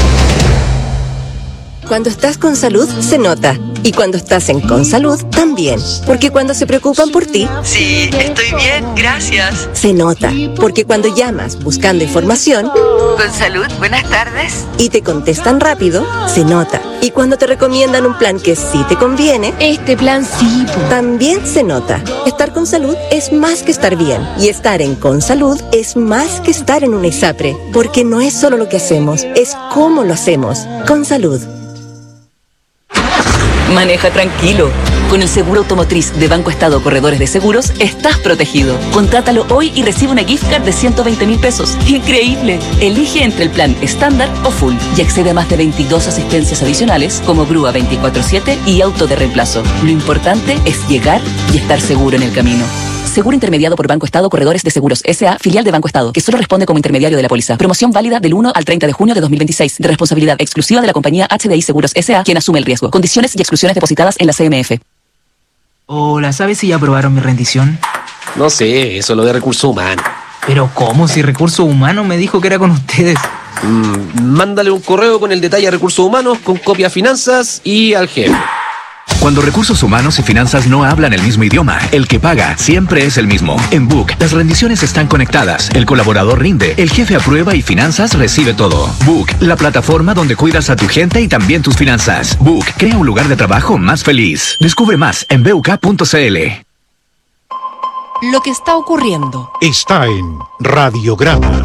Cuando estás con salud, se nota. Y cuando estás en Consalud, también. Porque cuando se preocupan por ti... Sí, estoy bien, gracias. Se nota. Porque cuando llamas buscando información... Consalud, buenas tardes. Y te contestan rápido, se nota. Y cuando te recomiendan un plan que sí te conviene... Este plan sí. También se nota. Estar con salud es más que estar bien. Y estar en Consalud es más que estar en una ISAPRE. Porque no es solo lo que hacemos, es cómo lo hacemos. Consalud. Maneja tranquilo. Con el seguro automotriz de Banco Estado Corredores de Seguros, estás protegido. Contrátalo hoy y recibe una gift card de ciento veinte mil pesos. ¡Increíble! Elige entre el plan estándar o full y accede a más de veintidós asistencias adicionales como grúa veinticuatro siete y auto de reemplazo. Lo importante es llegar y estar seguro en el camino. Seguro intermediado por Banco Estado Corredores de Seguros S A, filial de Banco Estado, que solo responde como intermediario de la póliza. Promoción válida del uno al treinta de junio de dos mil veintiséis, de responsabilidad exclusiva de la compañía H D I Seguros S A, quien asume el riesgo. Condiciones y exclusiones depositadas en la C M F. Hola, ¿sabes si ya aprobaron mi rendición? No sé, eso es lo de recursos humanos. ¿Pero cómo? Si Recursos Humanos me dijo que era con ustedes. Mm, mándale un correo con el detalle a Recursos Humanos, con copia a Finanzas y al jefe. Cuando Recursos Humanos y Finanzas no hablan el mismo idioma, el que paga siempre es el mismo. En Book, las rendiciones están conectadas, el colaborador rinde, el jefe aprueba y Finanzas recibe todo. Book, la plataforma donde cuidas a tu gente y también tus finanzas. Book, crea un lugar de trabajo más feliz. Descubre más en b u k punto c l. Lo que está ocurriendo está en Radiograma.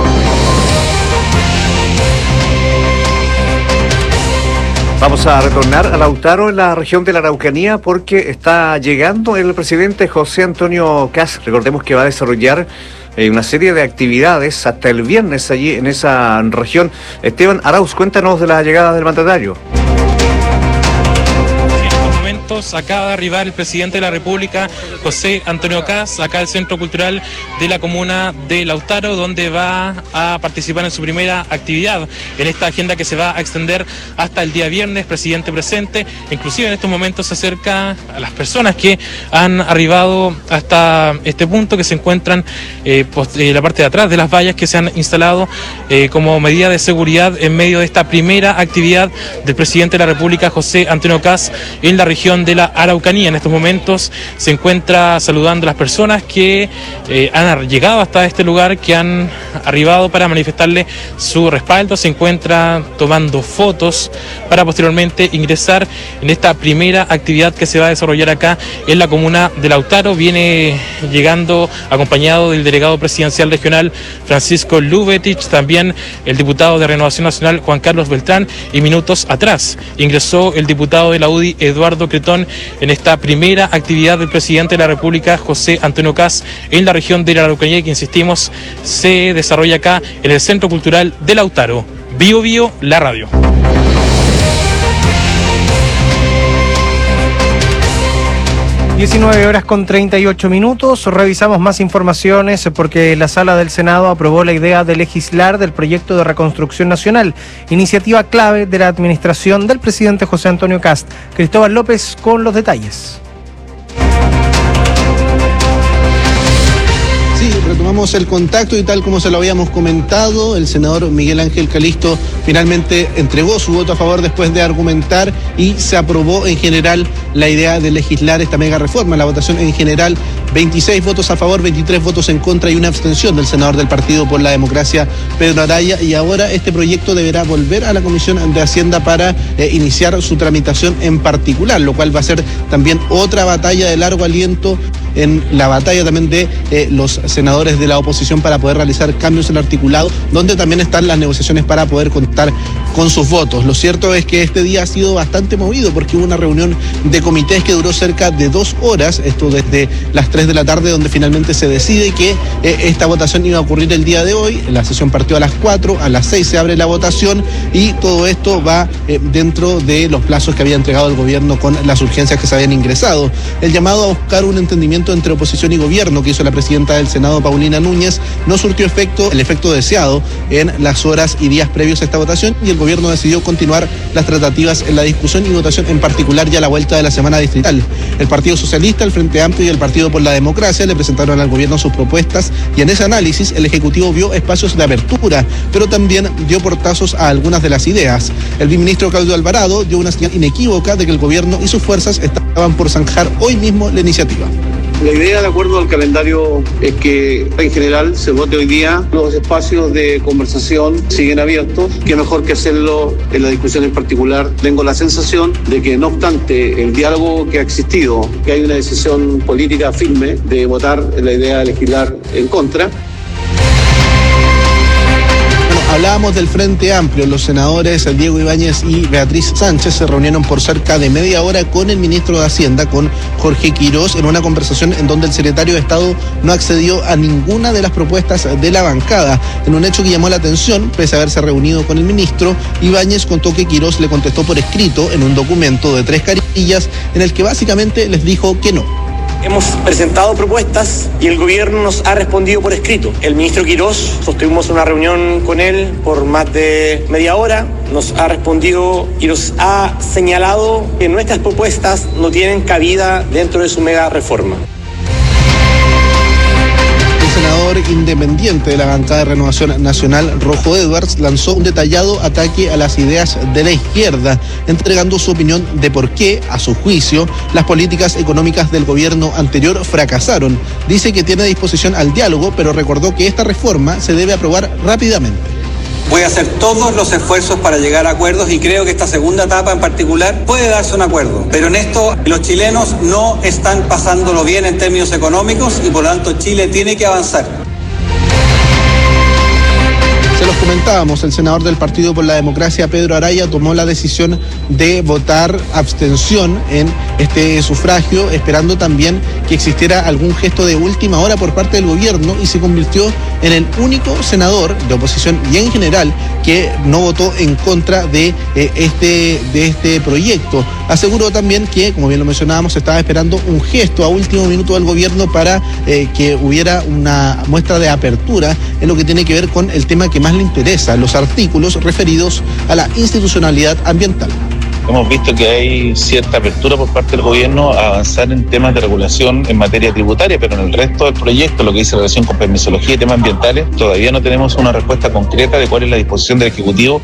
Vamos a retornar a Lautaro en la región de la Araucanía porque está llegando el presidente José Antonio Kast. Recordemos que va a desarrollar eh, una serie de actividades hasta el viernes allí en esa región. Esteban Arauz, cuéntanos de la llegada del mandatario. Acaba de arribar el presidente de la República, José Antonio Kast, acá al Centro Cultural de la comuna de Lautaro, donde va a participar en su primera actividad en esta agenda que se va a extender hasta el día viernes. Presidente presente, inclusive en estos momentos se acerca a las personas que han arribado hasta este punto, que se encuentran eh, post, eh, la parte de atrás de las vallas que se han instalado eh, como medida de seguridad en medio de esta primera actividad del presidente de la República, José Antonio Kast, en la región de la Araucanía. En estos momentos se encuentra saludando a las personas que eh, han llegado hasta este lugar, que han arribado para manifestarle su respaldo. Se encuentra tomando fotos para posteriormente ingresar en esta primera actividad que se va a desarrollar acá en la comuna de Lautaro. Viene llegando acompañado del delegado presidencial regional Francisco Lubetich, también el diputado de Renovación Nacional Juan Carlos Beltrán, y minutos atrás ingresó el diputado de la U D I Eduardo Cretón en esta primera actividad del presidente de la República, José Antonio Kast, en la región de la Araucanía, que insistimos se desarrolla acá en el Centro Cultural de Lautaro. Bio Bio, la radio. diecinueve horas con treinta y ocho minutos. Revisamos más informaciones porque la Sala del Senado aprobó la idea de legislar del proyecto de reconstrucción nacional, iniciativa clave de la administración del presidente José Antonio Kast. Cristóbal López con los detalles. Sí, retomamos el contacto y tal como se lo habíamos comentado, el senador Miguel Ángel Calisto finalmente entregó su voto a favor después de argumentar y se aprobó en general la idea de legislar esta mega reforma. La votación en general, veintiséis votos a favor, veintitrés votos en contra y una abstención del senador del Partido por la Democracia, Pedro Araya, y ahora este proyecto deberá volver a la Comisión de Hacienda para eh, iniciar su tramitación en particular, lo cual va a ser también otra batalla de largo aliento en la batalla también de eh, los senadores senadores de la oposición para poder realizar cambios en el articulado, donde también están las negociaciones para poder contar con sus votos. Lo cierto es que este día ha sido bastante movido porque hubo una reunión de comités que duró cerca de dos horas, esto desde las tres de la tarde, donde finalmente se decide que eh, esta votación iba a ocurrir el día de hoy. La sesión partió a las cuatro, a las seis se abre la votación y todo esto va eh, dentro de los plazos que había entregado el gobierno con las urgencias que se habían ingresado. El llamado a buscar un entendimiento entre oposición y gobierno que hizo la presidenta del Senado, Paulina Núñez, no surtió efecto, el efecto deseado en las horas y días previos a esta votación, y el gobierno decidió continuar las tratativas en la discusión y votación, en particular ya a la vuelta de la semana distrital. El Partido Socialista, el Frente Amplio y el Partido por la Democracia le presentaron al gobierno sus propuestas, y en ese análisis el Ejecutivo vio espacios de apertura, pero también dio portazos a algunas de las ideas. El viceministro Claudio Alvarado dio una señal inequívoca de que el gobierno y sus fuerzas estaban por zanjar hoy mismo la iniciativa. La idea, de acuerdo al calendario, es que en general se vote hoy día. Los espacios de conversación siguen abiertos. Qué mejor que hacerlo en la discusión en particular. Tengo la sensación de que, no obstante el diálogo que ha existido, que hay una decisión política firme de votar la idea de legislar en contra. Hablábamos del Frente Amplio. Los senadores Diego Ibáñez y Beatriz Sánchez se reunieron por cerca de media hora con el ministro de Hacienda, con Jorge Quirós, en una conversación en donde el secretario de Estado no accedió a ninguna de las propuestas de la bancada. En un hecho que llamó la atención, pese a haberse reunido con el ministro, Ibáñez contó que Quirós le contestó por escrito en un documento de tres carillas en el que básicamente les dijo que no. Hemos presentado propuestas y el gobierno nos ha respondido por escrito. El ministro Quirós, sostuvimos una reunión con él por más de media hora, nos ha respondido y nos ha señalado que nuestras propuestas no tienen cabida dentro de su mega reforma. El senador independiente de la bancada de Renovación Nacional, Rojo Edwards, lanzó un detallado ataque a las ideas de la izquierda, entregando su opinión de por qué, a su juicio, las políticas económicas del gobierno anterior fracasaron. Dice que tiene disposición al diálogo, pero recordó que esta reforma se debe aprobar rápidamente. Voy a hacer todos los esfuerzos para llegar a acuerdos y creo que esta segunda etapa en particular puede darse un acuerdo. Pero en esto los chilenos no están pasándolo bien en términos económicos y por lo tanto Chile tiene que avanzar. Se los comentábamos, el senador del Partido por la Democracia, Pedro Araya, tomó la decisión de votar abstención en este sufragio, esperando también que existiera algún gesto de última hora por parte del gobierno, y se convirtió en el único senador de oposición y en general que no votó en contra de, eh, este, de este proyecto. Aseguró también que, como bien lo mencionábamos, se estaba esperando un gesto a último minuto del gobierno para eh, que hubiera una muestra de apertura en lo que tiene que ver con el tema que más le interesa, los artículos referidos a la institucionalidad ambiental. Hemos visto que hay cierta apertura por parte del gobierno a avanzar en temas de regulación en materia tributaria, pero en el resto del proyecto, lo que dice relación con permisología y temas ambientales, todavía no tenemos una respuesta concreta de cuál es la disposición del Ejecutivo.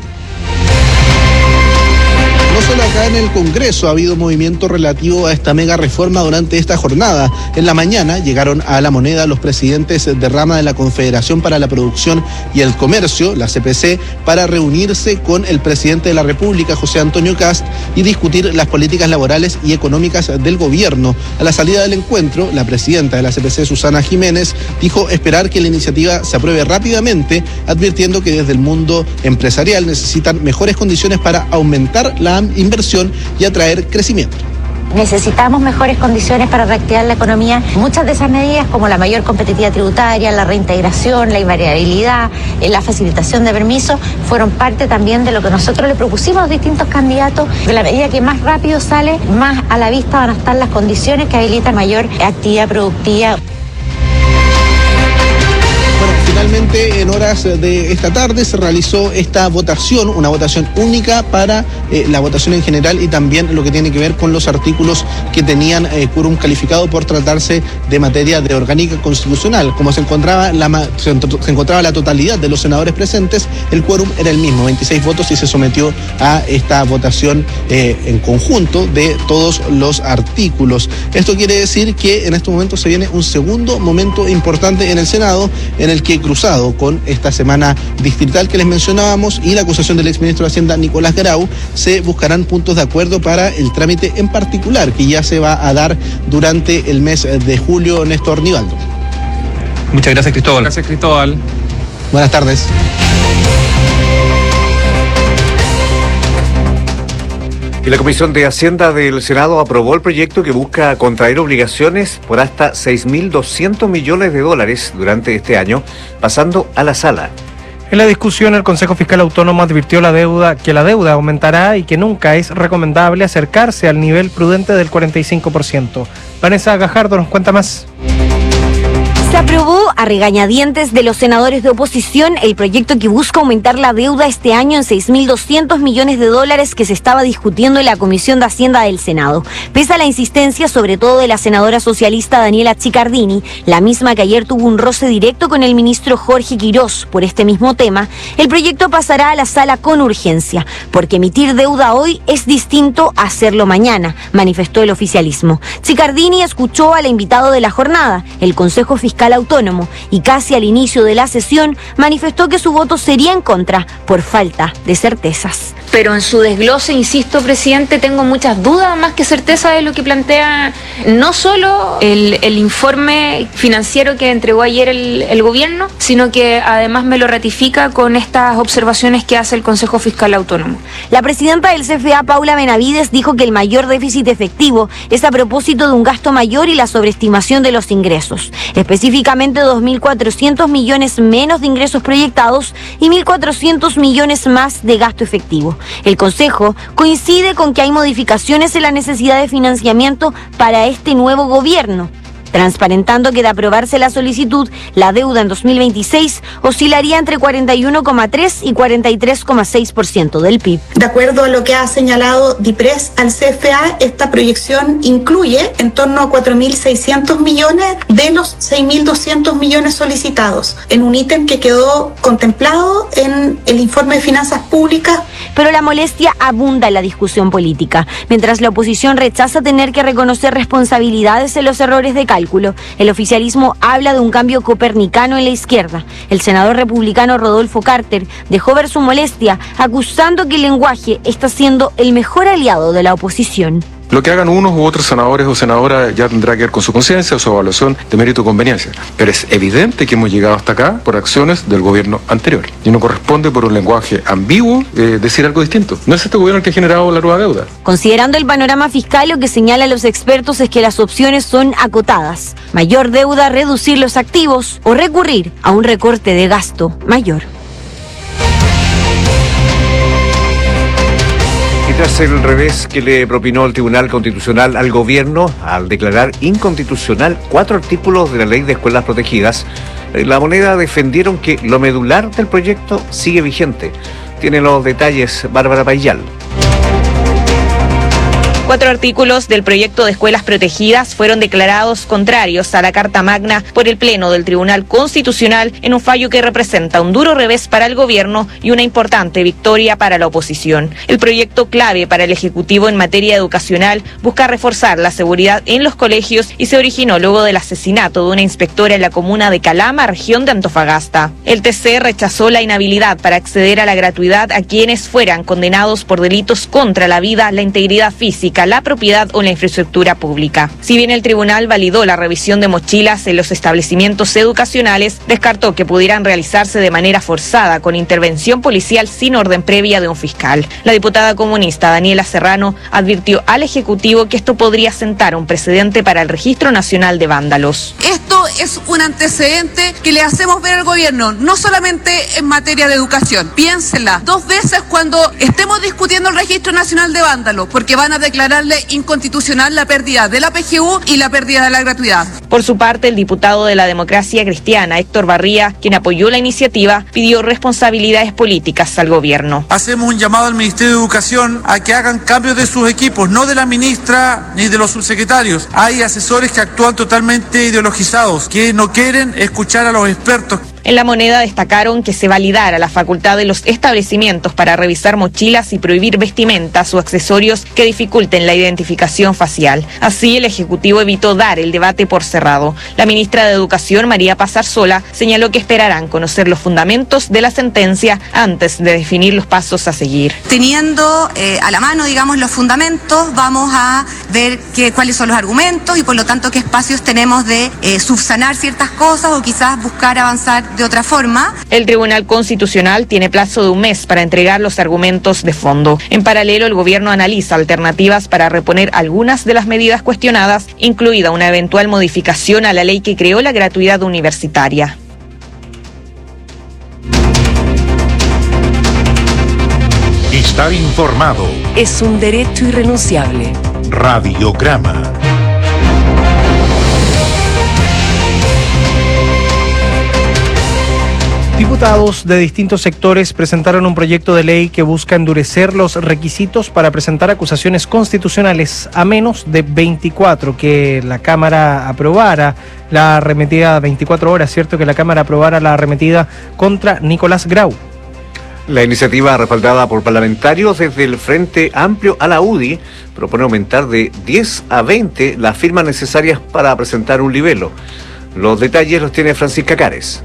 No solo acá en el Congreso ha habido movimiento relativo a esta mega reforma durante esta jornada. En la mañana llegaron a La Moneda los presidentes de rama de la Confederación para la Producción y el Comercio, la C P C, para reunirse con el presidente de la República, José Antonio Kast, y discutir las políticas laborales y económicas del gobierno. A la salida del encuentro, la presidenta de la C P C, Susana Jiménez, dijo esperar que la iniciativa se apruebe rápidamente, advirtiendo que desde el mundo empresarial necesitan mejores condiciones para aumentar la inversión y atraer crecimiento. Necesitamos mejores condiciones para reactivar la economía. Muchas de esas medidas, como la mayor competitividad tributaria, la reintegración, la invariabilidad, la facilitación de permisos, fueron parte también de lo que nosotros le propusimos a los distintos candidatos. De la medida que más rápido sale, más a la vista van a estar las condiciones que habilitan mayor actividad productiva. Finalmente, en horas de esta tarde se realizó esta votación, una votación única para eh, la votación en general y también lo que tiene que ver con los artículos que tenían eh, quórum calificado por tratarse de materia de orgánica constitucional. Como se encontraba, la, se, se encontraba la totalidad de los senadores presentes, el quórum era el mismo, veintiséis votos, y se sometió a esta votación eh, en conjunto de todos los artículos. Esto quiere decir que en este momento se viene un segundo momento importante en el Senado, en el que, cruzado con esta semana distrital que les mencionábamos y la acusación del exministro de Hacienda Nicolás Grau, se buscarán puntos de acuerdo para el trámite en particular que ya se va a dar durante el mes de julio. Néstor Nivaldo. Muchas gracias, Cristóbal. Gracias, Cristóbal. Buenas tardes. Y la Comisión de Hacienda del Senado aprobó el proyecto que busca contraer obligaciones por hasta seis mil doscientos millones de dólares durante este año, pasando a la sala. En la discusión, el Consejo Fiscal Autónomo advirtió la deuda, que la deuda aumentará y que nunca es recomendable acercarse al nivel prudente del cuarenta y cinco por ciento. Vanessa Gajardo nos cuenta más. Se aprobó a regañadientes de los senadores de oposición el proyecto que busca aumentar la deuda este año en seis mil doscientos millones de dólares que se estaba discutiendo en la Comisión de Hacienda del Senado. Pese a la insistencia, sobre todo de la senadora socialista Daniela Chiccardini, la misma que ayer tuvo un roce directo con el ministro Jorge Quirós por este mismo tema, el proyecto pasará a la sala con urgencia, porque emitir deuda hoy es distinto a hacerlo mañana, manifestó el oficialismo. Chiccardini escuchó al invitado de la jornada, el Consejo Fiscal Autónomo, y casi al inicio de la sesión manifestó que su voto sería en contra por falta de certezas. Pero en su desglose, insisto, presidente, tengo muchas dudas más que certeza de lo que plantea no solo el, el informe financiero que entregó ayer el, el gobierno, sino que además me lo ratifica con estas observaciones que hace el Consejo Fiscal Autónomo. La presidenta del C F A, Paula Benavides, dijo que el mayor déficit efectivo es a propósito de un gasto mayor y la sobreestimación de los ingresos. Específicamente dos mil cuatrocientos millones menos de ingresos proyectados y mil cuatrocientos millones más de gasto efectivo. El Consejo coincide con que hay modificaciones en la necesidad de financiamiento para este nuevo gobierno, transparentando que de aprobarse la solicitud, la deuda en dos mil veintiséis oscilaría entre cuarenta y uno coma tres y cuarenta y tres coma seis por ciento del P I B. De acuerdo a lo que ha señalado DIPRES al C F A, esta proyección incluye en torno a cuatro mil seiscientos millones de los seis mil doscientos millones solicitados, en un ítem que quedó contemplado en el informe de finanzas públicas. Pero la molestia abunda en la discusión política. Mientras la oposición rechaza tener que reconocer responsabilidades en los errores de cálculo, el oficialismo habla de un cambio copernicano en la izquierda. El senador republicano Rodolfo Carter dejó ver su molestia, acusando que el lenguaje está siendo el mejor aliado de la oposición. Lo que hagan unos u otros senadores o senadoras ya tendrá que ver con su conciencia o su evaluación de mérito y conveniencia. Pero es evidente que hemos llegado hasta acá por acciones del gobierno anterior. Y no corresponde por un lenguaje ambiguo eh, decir algo distinto. No es este gobierno el que ha generado la nueva deuda. Considerando el panorama fiscal, lo que señalan los expertos es que las opciones son acotadas. Mayor deuda, reducir los activos o recurrir a un recorte de gasto mayor. Tras el revés que le propinó el Tribunal Constitucional al gobierno al declarar inconstitucional cuatro artículos de la Ley de Escuelas Protegidas, La Moneda defendieron que lo medular del proyecto sigue vigente. Tiene los detalles Bárbara Payal. Cuatro artículos del proyecto de escuelas protegidas fueron declarados contrarios a la Carta Magna por el Pleno del Tribunal Constitucional en un fallo que representa un duro revés para el gobierno y una importante victoria para la oposición. El proyecto clave para el Ejecutivo en materia educacional busca reforzar la seguridad en los colegios y se originó luego del asesinato de una inspectora en la comuna de Calama, región de Antofagasta. El T C rechazó la inhabilidad para acceder a la gratuidad a quienes fueran condenados por delitos contra la vida, la integridad física, la propiedad o la infraestructura pública. Si bien el tribunal validó la revisión de mochilas en los establecimientos educacionales, descartó que pudieran realizarse de manera forzada con intervención policial sin orden previa de un fiscal. La diputada comunista Daniela Serrano advirtió al Ejecutivo que esto podría sentar un precedente para el Registro Nacional de Vándalos. Esto es un antecedente que le hacemos ver al gobierno, no solamente en materia de educación. Piénsela dos veces cuando estemos discutiendo el Registro Nacional de Vándalos, porque van a declarar inconstitucional la pérdida de la P G U y la pérdida de la gratuidad. Por su parte, el diputado de la Democracia Cristiana, Héctor Barría, quien apoyó la iniciativa, pidió responsabilidades políticas al gobierno. Hacemos un llamado al Ministerio de Educación a que hagan cambios de sus equipos, no de la ministra ni de los subsecretarios. Hay asesores que actúan totalmente ideologizados, que no quieren escuchar a los expertos. En La Moneda destacaron que se validara la facultad de los establecimientos para revisar mochilas y prohibir vestimentas o accesorios que dificulten la identificación facial. Así, el Ejecutivo evitó dar el debate por cerrado. La ministra de Educación, María Paz Arzola, señaló que esperarán conocer los fundamentos de la sentencia antes de definir los pasos a seguir. Teniendo eh, a la mano, digamos, los fundamentos, vamos a ver qué, cuáles son los argumentos y por lo tanto qué espacios tenemos de eh, subsanar ciertas cosas o quizás buscar avanzar de otra forma. El Tribunal Constitucional tiene plazo de un mes para entregar los argumentos de fondo. En paralelo, el gobierno analiza alternativas para reponer algunas de las medidas cuestionadas, incluida una eventual modificación a la ley que creó la gratuidad universitaria. Estar informado es un derecho irrenunciable. Radiograma. Diputados de distintos sectores presentaron un proyecto de ley que busca endurecer los requisitos para presentar acusaciones constitucionales a menos de veinticuatro, que la Cámara aprobara la arremetida, veinticuatro horas, ¿cierto? Que la Cámara aprobara la arremetida contra Nicolás Grau. La iniciativa, respaldada por parlamentarios desde el Frente Amplio a la U D I, propone aumentar de diez a veinte las firmas necesarias para presentar un libelo. Los detalles los tiene Francisca Cares.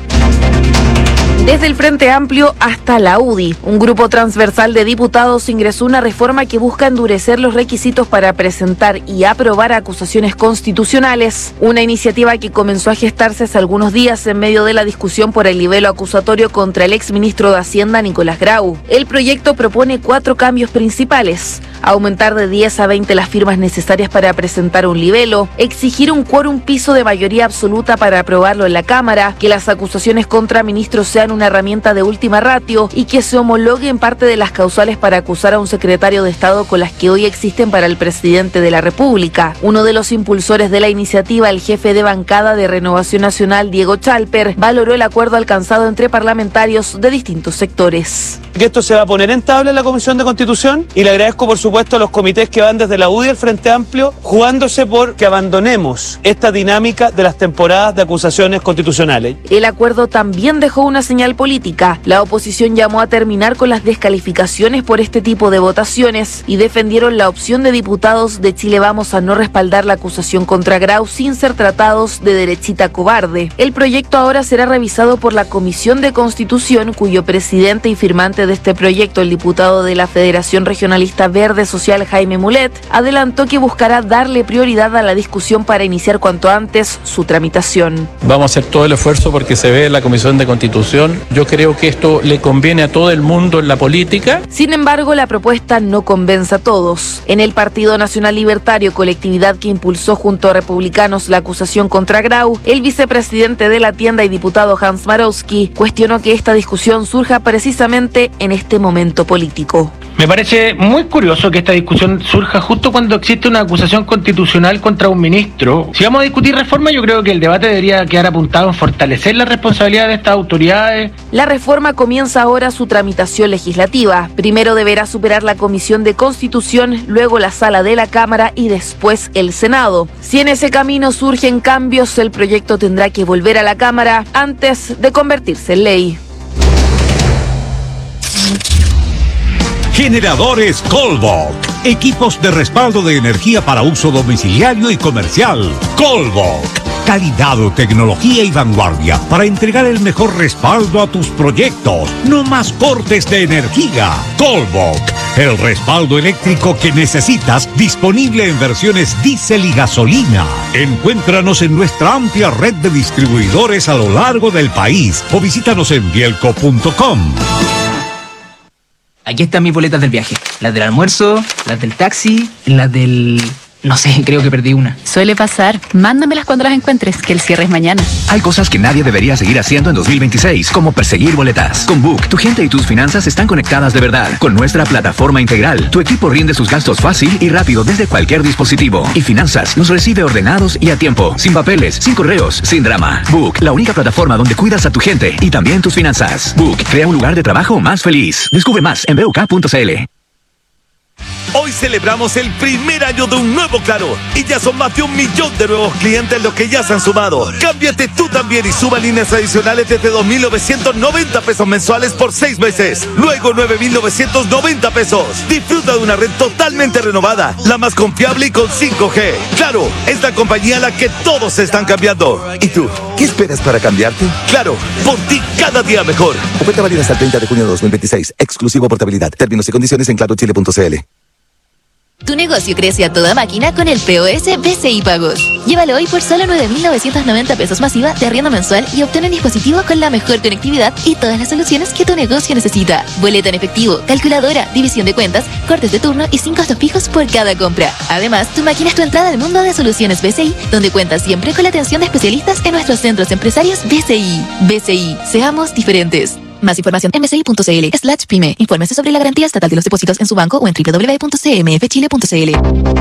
Desde el Frente Amplio hasta la U D I, un grupo transversal de diputados ingresó una reforma que busca endurecer los requisitos para presentar y aprobar acusaciones constitucionales, una iniciativa que comenzó a gestarse hace algunos días en medio de la discusión por el libelo acusatorio contra el exministro de Hacienda Nicolás Grau. El proyecto propone cuatro cambios principales: aumentar de diez a veinte las firmas necesarias para presentar un libelo, exigir un quórum piso de mayoría absoluta para aprobarlo en la Cámara, que las acusaciones contra ministros sean una herramienta de última ratio y que se homologuen parte de las causales para acusar a un secretario de Estado con las que hoy existen para el presidente de la República. Uno de los impulsores de la iniciativa, el jefe de bancada de Renovación Nacional, Diego Chalper, valoró el acuerdo alcanzado entre parlamentarios de distintos sectores. Que esto se va a poner en tabla en la Comisión de Constitución y le agradezco por supuesto a los comités que van desde la U D I al Frente Amplio jugándose por que abandonemos esta dinámica de las temporadas de acusaciones constitucionales. El acuerdo también dejó una señal política. La oposición llamó a terminar con las descalificaciones por este tipo de votaciones y defendieron la opción de diputados de Chile Vamos a no respaldar la acusación contra Grau sin ser tratados de derechita cobarde. El proyecto ahora será revisado por la Comisión de Constitución, cuyo presidente y firmante de este proyecto, el diputado de la Federación Regionalista Verde Social Jaime Mulet, adelantó que buscará darle prioridad a la discusión para iniciar cuanto antes su tramitación. Vamos a hacer todo el esfuerzo porque se ve en la Comisión de Constitución. Yo creo que esto le conviene a todo el mundo en la política. Sin embargo, la propuesta no convence a todos. En el Partido Nacional Libertario, colectividad que impulsó junto a republicanos la acusación contra Grau, el vicepresidente de la tienda y diputado Hans Marowski cuestionó que esta discusión surja precisamente en este momento político. Me parece muy curioso que esta discusión surja justo cuando existe una acusación constitucional contra un ministro. Si vamos a discutir reforma, yo creo que el debate debería quedar apuntado en fortalecer la responsabilidad de estas autoridades. La reforma comienza ahora su tramitación legislativa. Primero deberá superar la Comisión de Constitución, luego la Sala de la Cámara y después el Senado. Si en ese camino surgen cambios, el proyecto tendrá que volver a la Cámara antes de convertirse en ley. Generadores Colbok. Equipos de respaldo de energía para uso domiciliario y comercial. Colbok. Calidad, tecnología y vanguardia para entregar el mejor respaldo a tus proyectos. No más cortes de energía. Colbok. El respaldo eléctrico que necesitas, disponible en versiones diésel y gasolina. Encuéntranos en nuestra amplia red de distribuidores a lo largo del país o visítanos en bielco punto com. Aquí están mis boletas del viaje. Las del almuerzo, las del taxi, las del... No sé, creo que perdí una. Suele pasar. Mándamelas cuando las encuentres, que el cierre es mañana. Hay cosas que nadie debería seguir haciendo en dos mil veintiséis, como perseguir boletas. Con Book, tu gente y tus finanzas están conectadas de verdad. Con nuestra plataforma integral, tu equipo rinde sus gastos fácil y rápido desde cualquier dispositivo. Y Finanzas los recibe ordenados y a tiempo, sin papeles, sin correos, sin drama. Book, la única plataforma donde cuidas a tu gente y también tus finanzas. Book, crea un lugar de trabajo más feliz. Descubre más en b u k punto c l. Hoy celebramos el primer año de un nuevo Claro y ya son más de un millón de nuevos clientes los que ya se han sumado. Cámbiate tú también y suma líneas adicionales desde dos mil novecientos noventa pesos mensuales por seis meses. Luego nueve mil novecientos noventa pesos. Disfruta de una red totalmente renovada, la más confiable y con cinco G. Claro, es la compañía a la que todos se están cambiando. ¿Y tú? ¿Qué esperas para cambiarte? Claro, por ti cada día mejor. Oferta válida hasta el treinta de junio de dos mil veintiséis. Exclusivo portabilidad. Términos y condiciones en claro chile punto c l. Tu negocio crece a toda máquina con el P O S B C I Pagos. Llévalo hoy por solo nueve mil novecientos noventa pesos masiva de arriendo mensual y obtén un dispositivo con la mejor conectividad y todas las soluciones que tu negocio necesita. Boleta en efectivo, calculadora, división de cuentas, cortes de turno y sin costos fijos por cada compra. Además, tu máquina es tu entrada al mundo de soluciones B C I, donde cuentas siempre con la atención de especialistas en nuestros centros empresarios B C I. B C I, seamos diferentes. Más información en bci.cl slash pyme. Infórmese sobre la garantía estatal de los depósitos en su banco o en doble u doble u doble u punto c m f chile punto c l.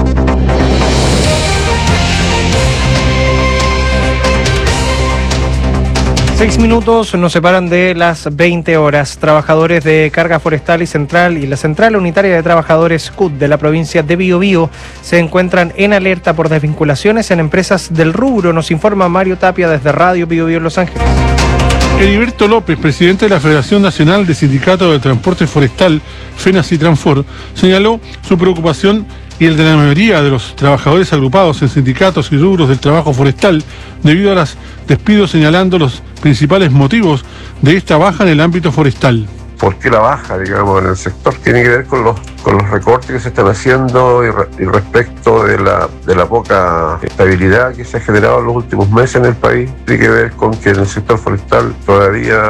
Seis minutos nos separan de las veinte horas. Trabajadores de Carga Forestal y Central y la Central Unitaria de Trabajadores C U T de la provincia de Biobío se encuentran en alerta por desvinculaciones en empresas del rubro. Nos informa Mario Tapia desde Radio Biobío en Los Ángeles. Heriberto López, presidente de la Federación Nacional de Sindicatos de Transporte Forestal, FENASITRANFOR, señaló su preocupación y el de la mayoría de los trabajadores agrupados en sindicatos y rubros del trabajo forestal debido a los despidos, señalando los principales motivos de esta baja en el ámbito forestal. ¿Por qué la baja, digamos, en el sector? Tiene que ver con los con los recortes que se están haciendo y, re, y respecto de la de la poca estabilidad que se ha generado en los últimos meses en el país. Tiene que ver con que en el sector forestal todavía